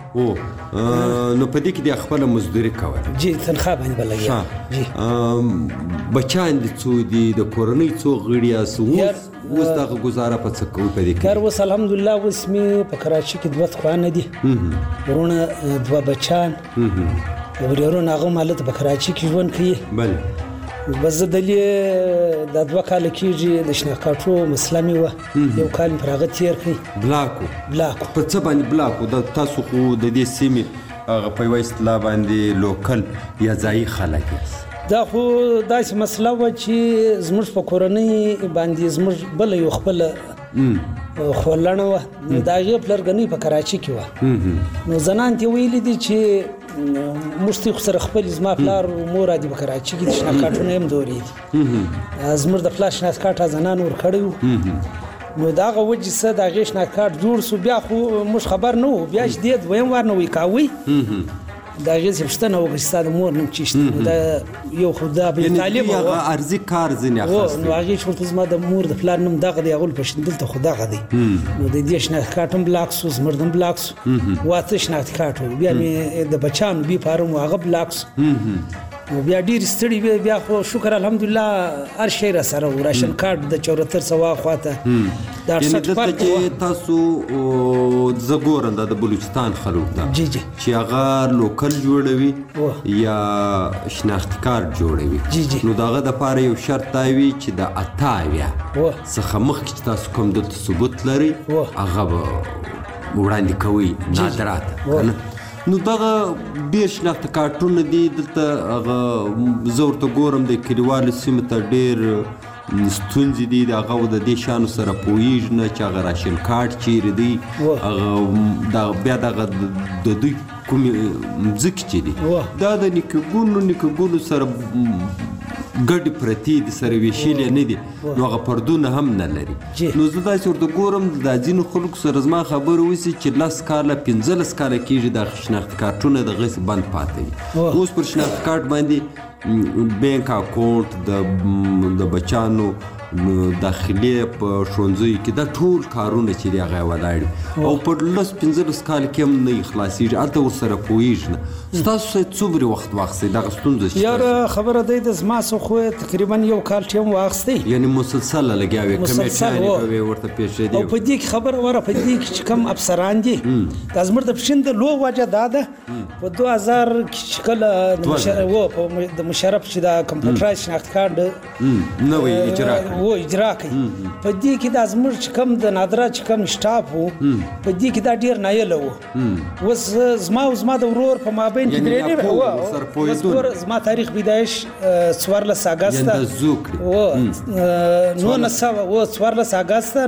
او نو په دې کې د خپل مزدوري کوله جی تنخواه باندې بلګیا جی بچان دي څو دي د کورنۍ څو غړي اوس دغه گزاره په څه کوي په دې کې کار وس الحمدلله اوس مې په کراچي کې دوه خوانه دي ورونه دوه بچان ورونه هغه مالته په کراچي کې ژوند کوي بله بس دلې د دوه کال کېږي د شناخاټو مسلمي و یو کال پر هغه تیر کړي بلاکو په څه باندې بلاکو د تاسو خو د دې سیمې هغه په یوه اصطلاح باندې لوکل یا ځایي خلک دا خو داسې مسله وه چې زموږ په کورنۍ باندې زموږ بله یو خپله خولنه وه نو د هغې پلرګنۍ په کراچي کې وه نو زنان ته ویلي دي چې موږ خو سره خپل زما پلار مور دي په کراچي کې د شناخاټونه هم دورې دي زموږ د پلار شناخاټ زنان ورکړی وو نو د هغه وجې څه د هغې شناخاټ جوړ سو بیا خو موږ خبر نه وو بیا چې دې دویم وار نه وی کاوی د هغې څه پوښتنه وکړه چې ستا د مور نوم څه شته نو دا یو خو دا بې طالبه وه عرضي کار ځینې اخیستی نو هغې چې ورته زما د مور د پلار نوم دغه دی هغه ولپشن دلته خو دغه دی نو د دې شناخت هم بلاک سو زموږ هم بلاک سو واته شناخت کارت و بیا مې د بچانو بي فارم و هغه بلاک سو نو بیا ډېر ستړي بیا خو شکر الحمدلله هر شی را سره و راشن کارت د 74 سوه خواته د 68 فرق چې تاسو زه ګورم دا د بلوچستان خلک ده چې هغه لوکل جوړوي یا شناختي کارت جوړوي نو د هغه دپاره یو شرط دا وي چې د 88 څخه مخکې چې تاسو کوم دلته ثبوت لرئ هغه به وړاندې کوئ نادرات که نه نو دغه ډېر شناخته کارتونه دي دلته هغه زه ورته ګورم د کلیوالو سیمې ته ډېر ستونزې دي د هغه د دې شیانو سره پوهېږي نه چې هغه راشن کارت چیرې دی هغه بیا دغه د دوی کومې مځکې چې دي دا د نیکهګونو سره ګډې پرتې دي سره ویشلې نه دي نو هغه پردونه هم نه لري نو زه داسې ورته ګورم د ځینو خلکو سره زما خبره وسي چې 10 کاله 15 کاله کېږي دا شناخت کارتونه دغسې بند پاته وي اوس پر شناخت کارت باندې بینک اکاونټ د بچانو داخلي په ښوونځیو کې دا ټول کارونه چې دي هغه ولاړ او په 10-15 کال کې هم نه خلاصېږي هلته ورسره پوهېږي نه ستاسو سره څومره وخت واخیستی دغه ستونزه چې یاره خبره دی د زما څه خو تقریبا یو کال ټیم واخیستی یعنې مسلسله لګیا وې کمیټیانې به وې ورته پېښېدې او په دې کې خبره وره په دې کې چې کوم افسران دي دا زموږ د پښین د لو وجه دا ده په 2000 کې چې کله د مشرف چې دا کمپیوټرایز شناخت کارت نوی اجرا و اجرا کوي په دې کې دا زموږ چې کوم د نادره چې کوم سټاف وو په دې کې دا ډېر نایله وو اوس زما او زما د ورور په مابین کې درې نه زما تاریخ پیدایش 14 اګسټ و 14 اګسټ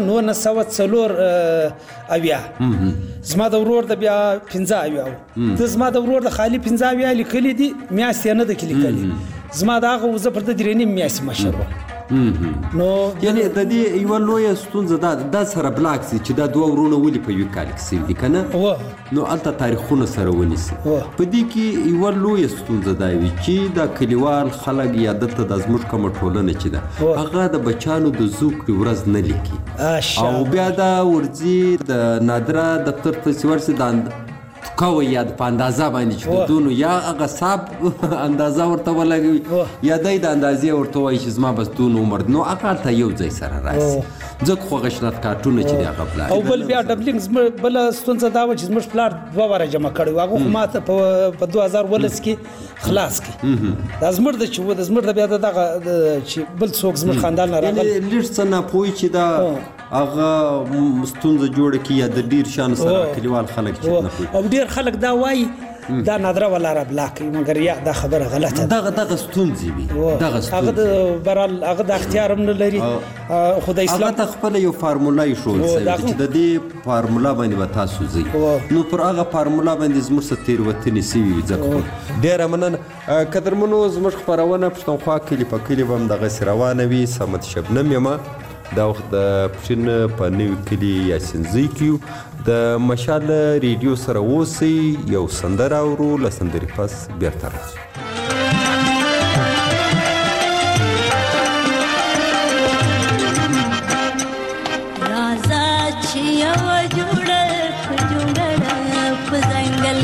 1904 اویا زما د ورور د بیا 15 اویا د زما د ورور د خالی 15 اویا لیکلي دي میاشتې نه د لیکلي زما د هغه وزه پر د درې نیم میاشتې مشر و نو یعنی د دې یوه لویه ستونزه دا سره بلاک سي چې دا دوه ورونه ولې په یوه کال کې سوي دي که نه نو هلته تاریخونه سره ونیسي په دې کې یوه لویه ستونزه دا وي چې دا کلیوال خلک یا دلته دا زموږ کومه ټولنه چې ده هغه د بچیانو د زوکړې ورځ نه لیکي او بیا دا ورځي د نادره دفتر ته چې ورسي د کوي یا په اندازه باندې چې د دونو یا هغه صاحب اندازه ورته ولګوي یا دی د اندازې ورته وایي چې زما بس دون عمر نو هغه هلته یو ځای سره راسي ځکه خو هغه شناخت کارتونه چې دی هغه پلار او بل بیا ډبلینګ بله ستونزه دا وه چې زموږ پلار 2 واره جمع کړی و هغه خو ماته په 2019 کې خلاص کړي دا زموږ د چې زموږ د بیا دغه چې بل څوک زموږ خاندان نه راغلی لږ څه ناپوهي چې دا هغه ستونزه جوړه کړي یا د ډېر شیانو سره کلیوال خلک چې نه پوهي او ډېر خلک دا وایي دا نادره ولا بلاک کوي مګر یا دا خبره غلطه دغه ستونزې وي هغه د برال هغه د اختیار هم نه لري خو د اسلام هغه ته خپله یو فارموله ایښول سوې ده چې د دې فارموله باندې به تاسو ځئ نو پر هغه فارموله باندې زموږ څه تېروتنې سوي وي ځکه ډېره مننه قدرمنو زموږ خپرونه پښتونخوا کلي په کلي به هم دغسې روانه وي صمد شبنم یمه دا وخت د پښین په نوي کلي یاسینزۍ کې د مشال ریډیو سره اوسئ یو سندره اورو له سندرې پس بیرته راځو راځه چې یوه جوړه په ځنګل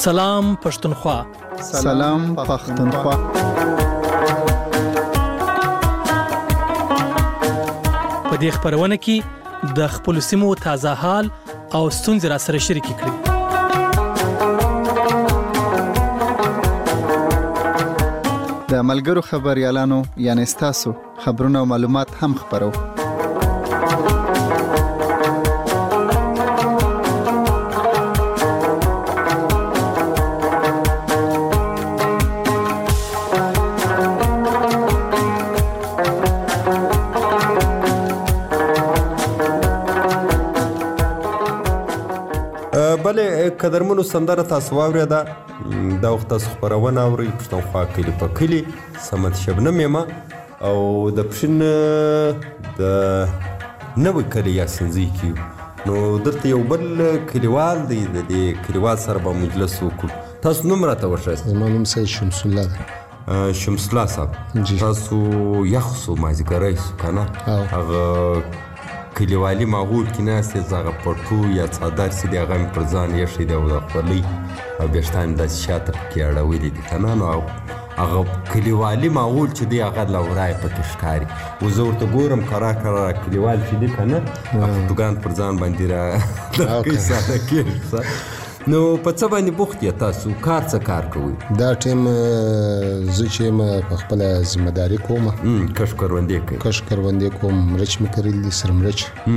سلام پښتونخوا. سلام پښتونخوا. په دې خبرونه کې د خپل سیمو تازه حال او ستونزې را سره شریک کړئ. د ملګرو خبريالانو یعنی تاسو خبرونه او معلومات هم خبرو. بله قدرمنو سندره تاسو واورېده. دا وخت تاسو خبرونه اورئ پښتونخوا کلي په کلي. صمد شبنم یم او د پښین د نوي کلي یا سنځي کې نو دلته یو بل کلیوال دی. د دې کلیوال سره به مجلس وکړو. تاسو نوم راته وښایاست؟ زما نوم سید شمس الله دی. شمس الله صاحب، تاسو یخ سو مازدیګری سو که نه؟ هغه کلیوالي ماحول کې ناست یې، هغه پټو یا څادر چې دی هغه مې پر ځان ایښی دی او د خولۍ او ویښتان مې داسې شاته پکې اړولي دي که نه. نو هغه کلیوالي ماحول چې دی هغه له ورایه پکې ښکاري. او زه ورته ګورم کرار کلیوال چې دی که نه پټوګان پر ځان باندې راکوي ساده کېږي. نو په څه باندې بوخت یې تاسو؟ کار څه کار کوئ؟ دا ټیم زه چې یم په خپله ذمهداري کوم. کښت کروندې کوئ؟ کښت کروندې کوم. مرچ مې کرلي دي، سره مرچ.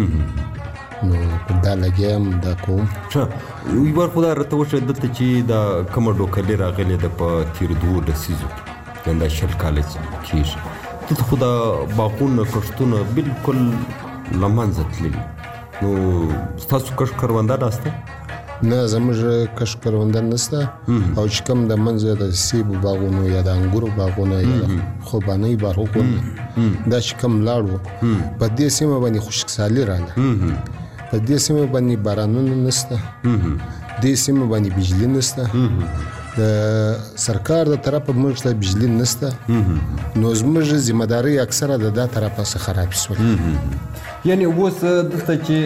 نو دا لګیا یم، دا کوم. ښه، یوه خو دا راته وښیه دلته چې دا کومه ډوکلي راغلې ده په تېرو 2 لسیزو کې، یعنې دا 20 کاله کېږي. دلته خو دا باغونه کښتونه بلکل له منځه تللي. نو ستاسو کښت کرونده ناسته؟ نه، زموږ کښت کرونده نشته. او چې کوم د منځه د سیبو باغونو یا د انګورو باغونه یا د خوبانۍ باغونه دا چې کوم لاړو په دې سیمه باندې خشکسالي راغله. په دې سیمه باندې بارانونه نشته، دې سیمه باندې بجلی نشته، د سرکار د طرفه موږ ته بجلی نشته. نو زموږ ذمهداري اکثره د دا طرفه څخه خراب شوه. یعنې اوس دلته چې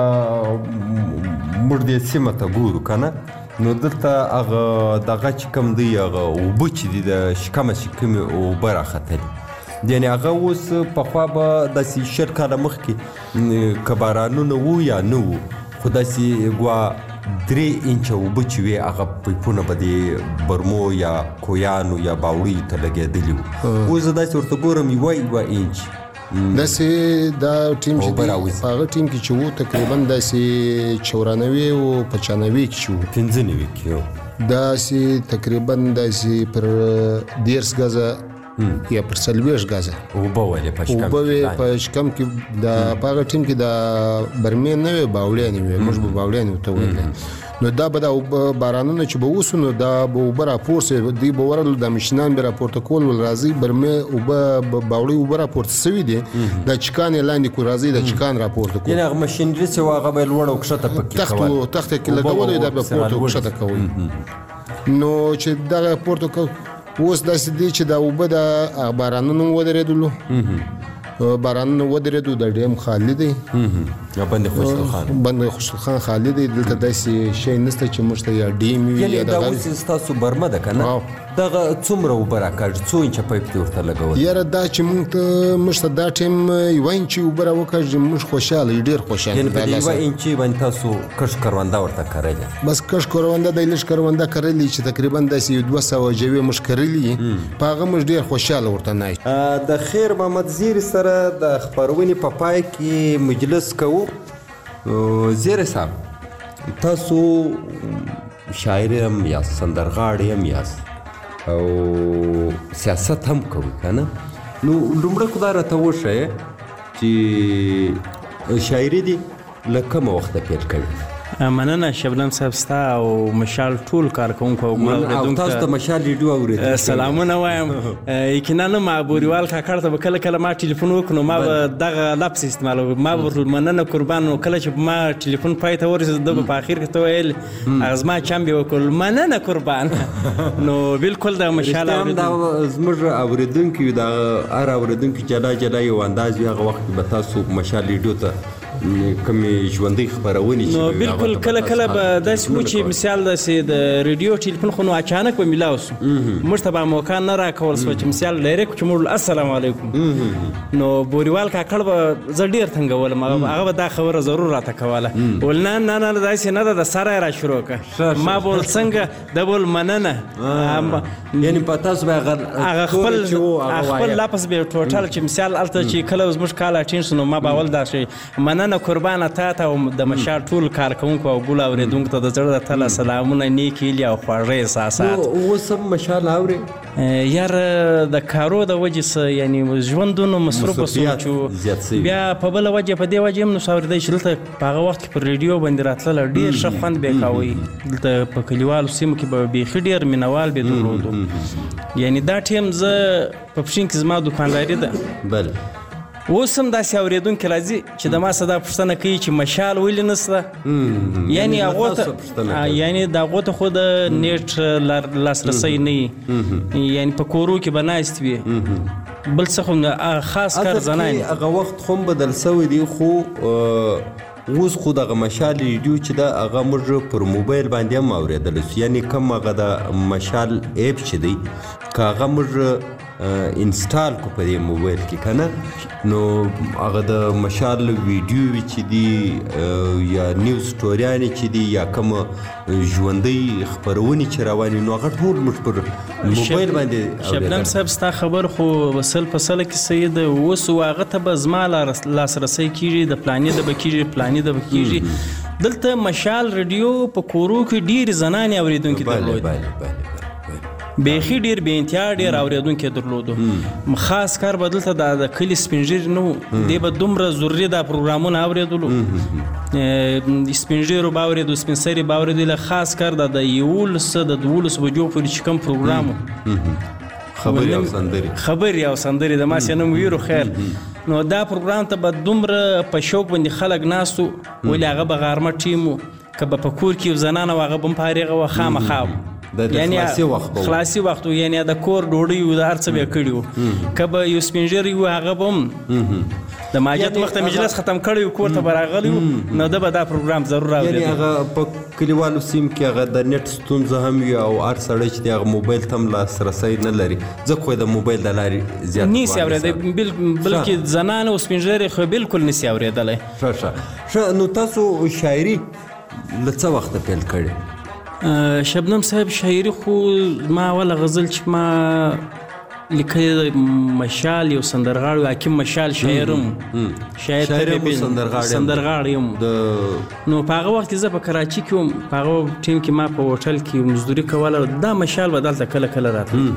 موږ دې سیمه ته ګورو که نه، نو دلته هغه دغه چې کوم دی هغه اوبه چې دي د شکمه چې کومې اوبه راختلي، یعنې هغه اوس پخوا به داسې 20 کاله مخکې که بارانونه وو یا نه وو، خو داسې 3 انچه اوبه چې وې هغه پایپونه به د برمو یا کویانو یا باوړیو ته لګېدلي وو. اوس زه داسې ورته ګورم 1 انچ. داسې دا ټیم چې دی په هغه ټیم کې چې وو تقریبا داسې 94 او 95 کې چې وو، 95 کې وو، داسې تقریبا داسې پر 10 غزه یا پر 40 غزه اوبه وې په شکم کې. د په هغه ټیم کې د برمې نه وې، باوړیانې وې، موږ به باوړیانې ورته ویل. نو دا به د بارانونه چې به وسو نو دا به اوبه راپورته دوی به ورل د مشینان به راپورته کول ول راځي برمې اوبه باوړي اوبه راپورته سوي دي د چکان لاندې کو راځي د چکان راپورته کول. یعنې هغه ماشینري چې هغه به لوړ او کښته پکې کول، تخت کې لګول دا به پورته او کښته کول. نو چې دا پورته کول اوس داسې دی چې دا اوبه د بارانونو ودرېدلو، بارانونه ودرېدو، د ډیم خالی دی. بند خوشحال خان خالی دی. دلته داسې شی نشته چې موږ ته یا ډیم وي یا دا اوس ستاسو برمه ده که نه؟ دغه څومره اوبه راکاږي؟ 2 انچه پایپ دې ورته لګول؟ یاره دا چې موږ ته دا ټیم 1 انچ اوبه راوکاږي موږ خوشحاله یو، ډېر خوشحاله. یعنې په دې 1 انچ باندې تاسو کښت کرونده ورته کرلې؟ بس کښت کرونده د لږ کرونده کرلې چې تقریبا داسې 200 جوې موږ کرلې، په هغه موږ ډېر خوشحاله ورته ناست. د خیر محمد زیري سره د خپرونې په پای کې مجلس کوو. زیري صاحب، تاسو شاعر هم یاست، سندرغاړی هم یاست او سیاست هم کوي که نه؟ نو لومړی خو دا راته وښیه چې شاعري دې له کومه وخته پیل کوي؟ مننه شبنم صاحب ستا او مشال ټول کارکونکو او ګورونکو تاسو د مشال ریډیو اوریدل سلامونه وایم. یقینا ما بوریوال کاکړ ته کله کله ما ټلیفون وکړو ما دغه لفظ استعمالوم، ما ورته مننه قربان. نو کله چې ما ټلیفون پای ته ورسېد د په اخر کې ته ویل ازما چمبي وکړ مننه قربان. نو بالکل د مشال زموږ اوریدونکو د هر اوریدونکو جلا جلا یو انداز وي. هغه وخت به تاسو مشال ریډیو ته کومې ژوندۍ خپرونې نو بالکل کله کله به داسې و چې مثال داسې د ریډیو ټلیفون خو نو اچانک به میلاو سو موږ ته به موقع نه راکول سوه چې مثال ډایرکټ چې موږ السلام علیکم نو بوریوال کاکړ به زه ډېر تنګولم هغه به دا خبره ضرور راته کوله ول نه نه نه داسې نه ده د سره یې را شروع کړه ما بول څنګه ده بول مننه یعنې په تاسو به هغه خپل لفظ به ټوټل چې مثال هلته چې کله زموږ کال اټین سو نو ما به اول دا شی مننه قربانه تا ته او د مشال ټول کارکوونکو او ګول اورېدونکو ته د زړه د تله سلامونه نیک هیلې او خواږه احساسات اوس هم مشال اورې یار د کارو د وجې څه یعنې ژوندونو مصروفه سو چې بیا په بله وجه په دې وجه هم نو څه اورېدی چې دلته په هغه وخت کې پر ریډیو باندې راتلله ډېر ښه خوند به یې کوئ دلته په کلیوالو سیمو کې به بیخي ډېر مینوال به درلودو یعنې دا ټیم زه په پښین کې زما دوکانداري ده بله اوس هم داسې اورېدونکي راځي چې د ما څه دا پوښتنه کوي چې مشال ولې نشته یعنې د هغو ته خو د نیټ لاسرسی نه وي یعنې په کورو کې به ناست وي بل څه خو خاص کار زنانې هغه وخت خو هم بدل سوی دی خو اوس خو دغه مشال ریډیو چې ده هغه موږ پر موبایل باندې هم اورېدلی سو یعنې کم هغه د مشال ایپ چې دی که هغه موږ انسټال کو په دې موبایل کې که نه نو هغه د مشال ویډیو چې دي یا نیوز سټوریانې چې دي یا کومه ژوندۍ خپرونې چې روانې نو هغه ټول موږ پر موبایل باندې شبنم صاحب ستا خبر خو سل په سله کې صحیح ده اوس هغه ته به زما لاسرسی کېږي د پلانې ده به کېږي پلانې ده به کېږي دلته مشال ریډیو په کورو کې ډېرې زنانې اورېدونکي درلودې بیخي ډېر بې انتها ډېر اورېدونکي درلودو خاص کار به دلته د کلي سپین ږیري نه و دی به دومره ضروري دا پروګرامونه اورېدلو سپین ږیرو به اورېدو سپین سري به اورېدله خاص کار د 11 د 12 بجو پورې چې کوم پروګرام خبرې او سندرې د ما سې نوم ویرو خیر نو دا پروګرام ته به دومره په شوق باندې خلک ناست و ولې هغه به غرمه ټیم و که به په کور کې یو زنانه و هغه به هم فارغه وه خامخا خلاصي وخت و یعنې د کور ډوډۍ و د هر څه به یې کړي و که به یو سپین ږیری و هغه به هم د ماجت وخته مجلس ختم کړی و کور ته به راغلی و نو ده به دا پروګرام ضرور اورېده یعنې هغه په کلیوالو سیمو کې هغه د نیټ ستونزه هم وي او هر سړی چې دی هغه موبایل ته هم لاسرسی نه لري ځکه خو یې د موبایل د لارې زیات نسي اورېدی بلکې زنانه او سپین ږیري خو بالکل نسي اورېدلی ښه نو تاسو شاعري له څه وخته پیل کړې شبنم صاحب شاعري خو ما اوله غزل چې ما لیکلی مشال یو سندرغاړی حکیم مشال شاعر یم سندرغاړی یم نو په هغه وخت کې زه په کراچي کې وم په هغه ټیم کې ما په هوټل کې مزدوري کوله دا مشال به دلته کله کله راتله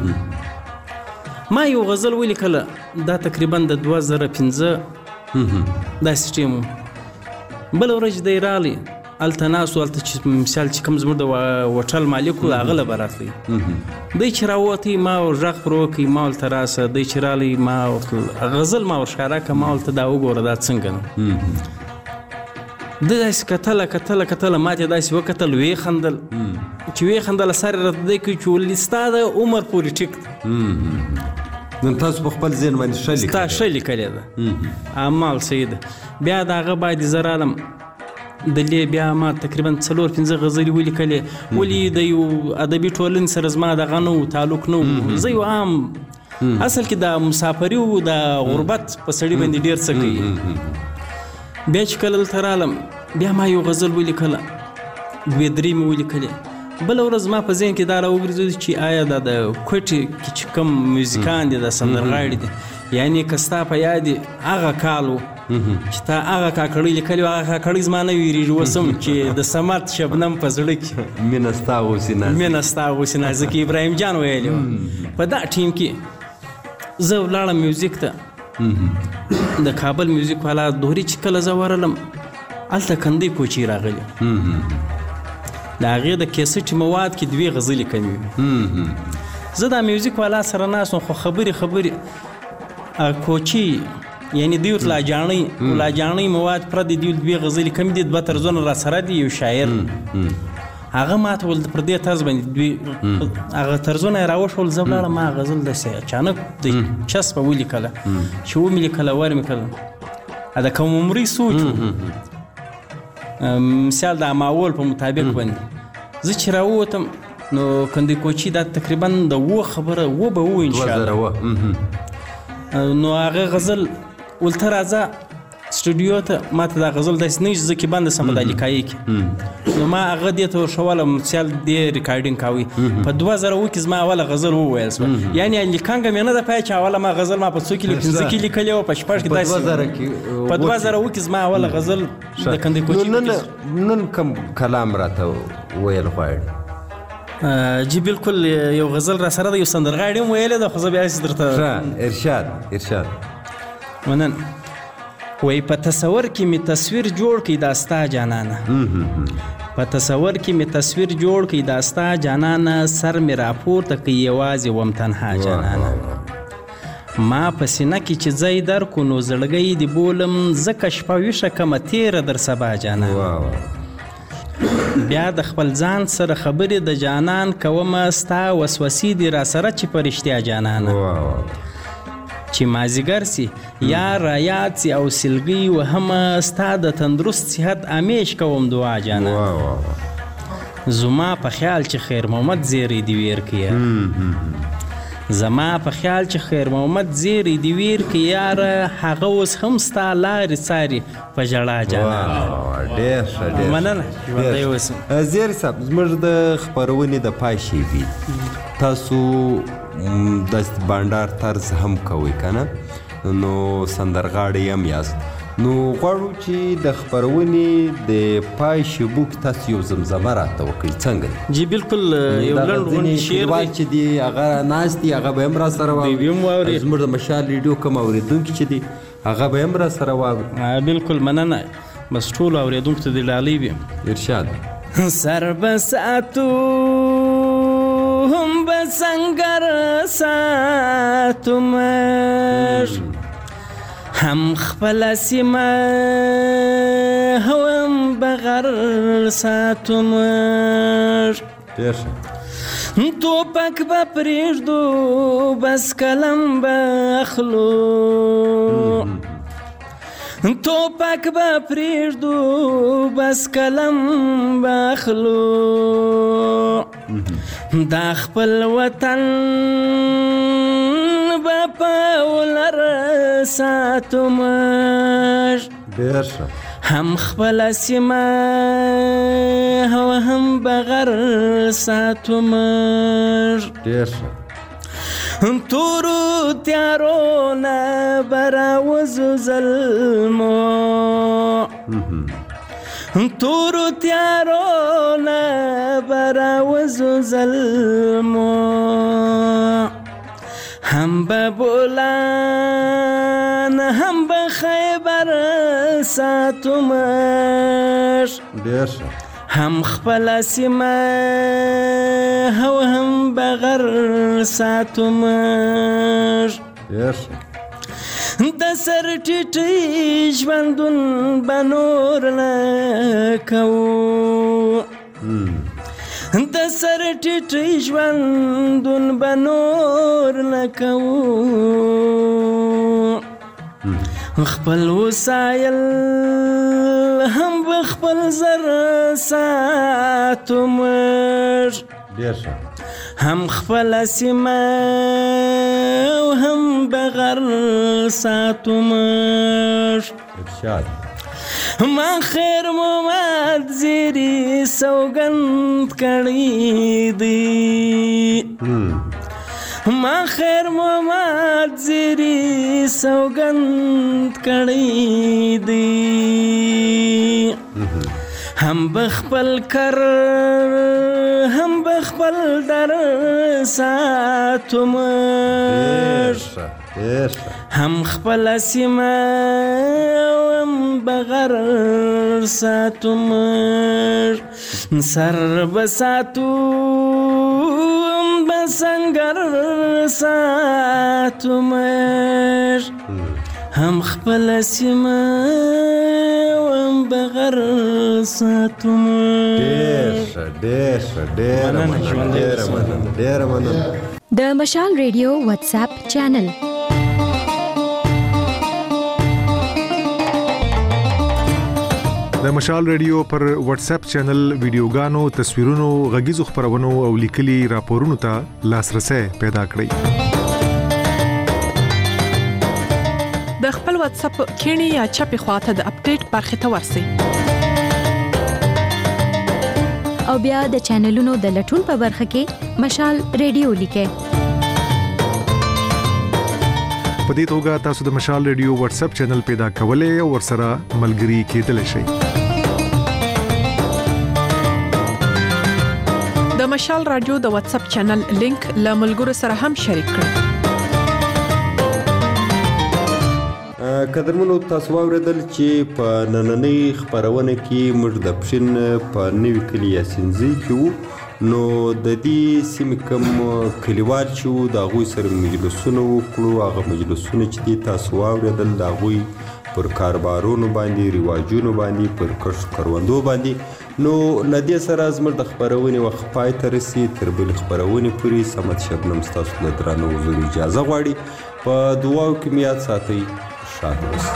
ما یو غزل ولیکله دا تقریبا د 2015 داسې ټیم بله ورځ دی راغلی هلته ناست و هلته چې مثال چې کوم زموږ د هوټل مالک و هغه له به راتلی دی چې راوتی ما غږ پر وکړئ ما ورته راسه دی چې راغلی ما غزل ما ورښکاره کړه ما ورته دا وګوره دا څنګه نه ده داسې کتله ما ته داسې وکتل ویې خندل چې ویې خندله سر یې راته دی کوي چې ولې ستا د عمر پورې ټیک نو تاسو په خپل ذهن باندې ښه لیکلی ستا ښه لیکلی ده عمال صحیح ده بیا د هغه باندې زه رالم دلې بیا ما تقریبا 4-5 غزلې ولیکلې ولې د یو ادبي ټولنې سره زما دغه نه و تعلق نه و زه یو عام اصل کې د مسافري و د غربت په سړي باندې ډېر څه کوي بیا چې کله دلته رالم بیا ما یو غزل ولیکله 2-3 مې ولیکلې بله ورځ ما په ذهن کې دا راوګرځېد چې آیا دا د کوټې کې چې کوم میوزیکان دي د سندرغاړي دي یعنې که ستا په یاد هغه کال و چې تا هغه کاکړۍ لیکلي و هغه کاکړۍ زما نه ویرېږي اوس هم چې د صمد شبنم په زړه کې مینه ستا اوسې نازکې ابراهیم جان ویلي و په دا ټیم کې زه ولاړم میوزیک ته د کابل میوزیک والا دوهري چې کله زه ورغلم هلته کندۍ کوچۍ راغلي د هغې د کیسټ مواد کې 2 غزلې کمې وي زه دا میوزیک والا سره ناست وم خو خبرې کوچي یعنی دیو لاجانۍ مواد پر د دیو 2 غزلې کم دي 2 طرزونه را سره دي یو شاعر هغه ماته ول پر دې طرز باندې هغه طرزونه راوښول زه ولاړم ما غزل داسې اچانک د چسپه ولیکله چې ومې لیکله ورمې کله د کوم عمري سوچ مثال د ماحول په مطابق باندې زه چې راووتم نو کندي کوچي دا تقریبا د و خبره و به و ان شاء الله نو هغه غزل ولته راځه سټوډیو ته ماته دا غزل داسې نه چې زه کې باندې سمه دا لیکایي کې نو ما هغه دې ته ورښوله مثال دې ریکارډینګ کوي په 2000 کې زما اوله غزل وویل شوه یعنې لیکانګه مې نه ده پای چې اوله ما غزل ما په 5 کې لیکلې وه په شپږ کې داسې په 2000 کې زما اوله غزل د کندي کوچي نن کوم کلام راته ویل غواړي جی بالکل یو غزل را سره د یو سندرغاړي هم ویلې ده خو زه بیا هسې درته ارشاد منن وای په تصور کې می تصویر جوړ کړي دا ستا جانانه په تصور کې می تصویر جوړ کړي دا ستا جانانه سر می راپورته کړي یوازې وم تنها جانانه ما په سینه کې چې ځای درکو نو زړګی دې بولم ځکه شپه ویښه کمه تېره در سبا جانانه بیا د خپل ځان سره خبرې د جانان کومه ستا وسوسې دي را سره چې په رښتیا جانانه چې مازیګر سي یا رایات سي او سلګي وهمه ستا د تندرست صحت امیش کوم دعا جانا زما په خیال چې خیر محمد زیری دی ویر کیا زما په خیال چې خیر محمد زیری دی ویر کیا هغه اوس هم ستا لارې ساري په ژړا جانا ډېر مننه زیری صاحب زموږ د خپرونې د پای شیبي تاسو د بانډار طرز هم کوئ که نه نو سندرغاړی هم یاست نو غواړو چې د خپرونې د پای شیبو کې تاسو یو زمزمه راته وکړئ څنګه جی بالکل یو لنډ غونډ شعر دی چې دی هغه ناست دي هغه به هم را سره واوري زموږ د مشال ریډیو کوم اورېدونکي چې دي هغه به هم را سره واوري بالکل مننه بس ټولو اورېدونکو ته دې ډالۍ وي ارشاد سر بساتو هم بسنگر ساتمر هم خپل سیمه هم بغر ساتمر توپک به پرېږدو بس قلم به اخلو توپک به پرېږدو بس قلم به اخلو دا خپل وطن به په ولر ساتمر هم خپل سیمه او هم بغر ساتمر تورو تیارو نه براوزو ظلمو تورو تیارو نه براوزو ظلمو هم به بولان هم به خیبر ساتمر هم خپل سیمه او هم بغر ساتمر د سر ټیټی ژوندون به نور نه کوو د سر ټیټی ژوندون به نور نه کوو خپل وسایل هم به خپل زر ساتمر هم خپل سیمه او هم بغر ساتمر ما خیر محمد زیری سوګند کړی دی ما خیر محمد زیری سوګند کړی دی هم بخپل کر هم بخپل در ساتمر هم خپل سیمه هم بغر ساتمر سر بساتو بسنگر ساتمر هم خپل سیمه هم بغر ساتمر ډېر مننه د مشال ریډیو واتس اپ چینل د مشال ریډیو پر واتس اپ چینل ویډیوګانو، تصویرونو، غږیزو خبرونو او لیکلي راپورونو ته لاسرسي پیدا کړئ. د خپل واتس اپ کینی یا چپی خواته د اپډیټ برخه ته ورسی او بیا د چینلونو د لټون په برخه کې مشال ریډیو لیکه. په دې توګه تاسو د مشال ریډیو واتس اپ چینل پیدا کولای او ورسره ملګري کېدلی شئ. د مشال رادیو د واتس اپ چینل لینک له ملګرو سره هم شریک کړئ. قدرمنو تاسو واوریدل چې په نننۍ خبرونه کې موږ د پښین په نوې کلی یاسینزي کې وو، نو د دې سیمې کوم کلیوال چې وو د هغوی سره مجلسونه وکړو. هغه مجلسونه چې دي تاسو واوریدل د هغوی پر کاروبارونو باندې، رواجونو باندې، پر کروندو باندې. نو له دې سره زموږ د خبرونې وخت پای ته رسي. تر بلې خبرونې پورې صمد شبنم ستاسو له درانه حضور اجازه غواړي. په دعاو کې مې یاد ساتئ. شاد اوسئ.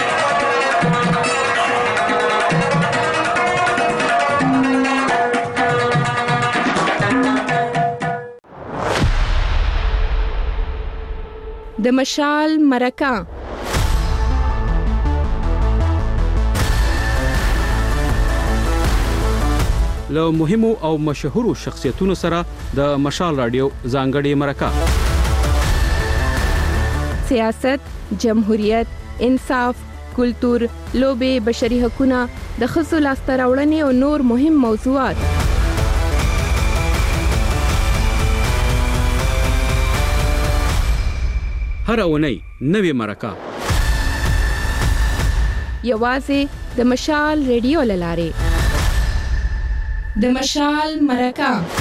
د مشال مرکه له مهمو او مشهورو شخصیتونو سره د مشال رادیو ځانګړې مرکه. سیاست، جمهوریت، انصاف، کلتور، لوبې، بشري حقوقونه، د ښځو لاسته راوړنې او نور مهم موضوعات. هر اونۍ نوې مرکه یوازې د مشال ریډیو لاره. د مشال مرکه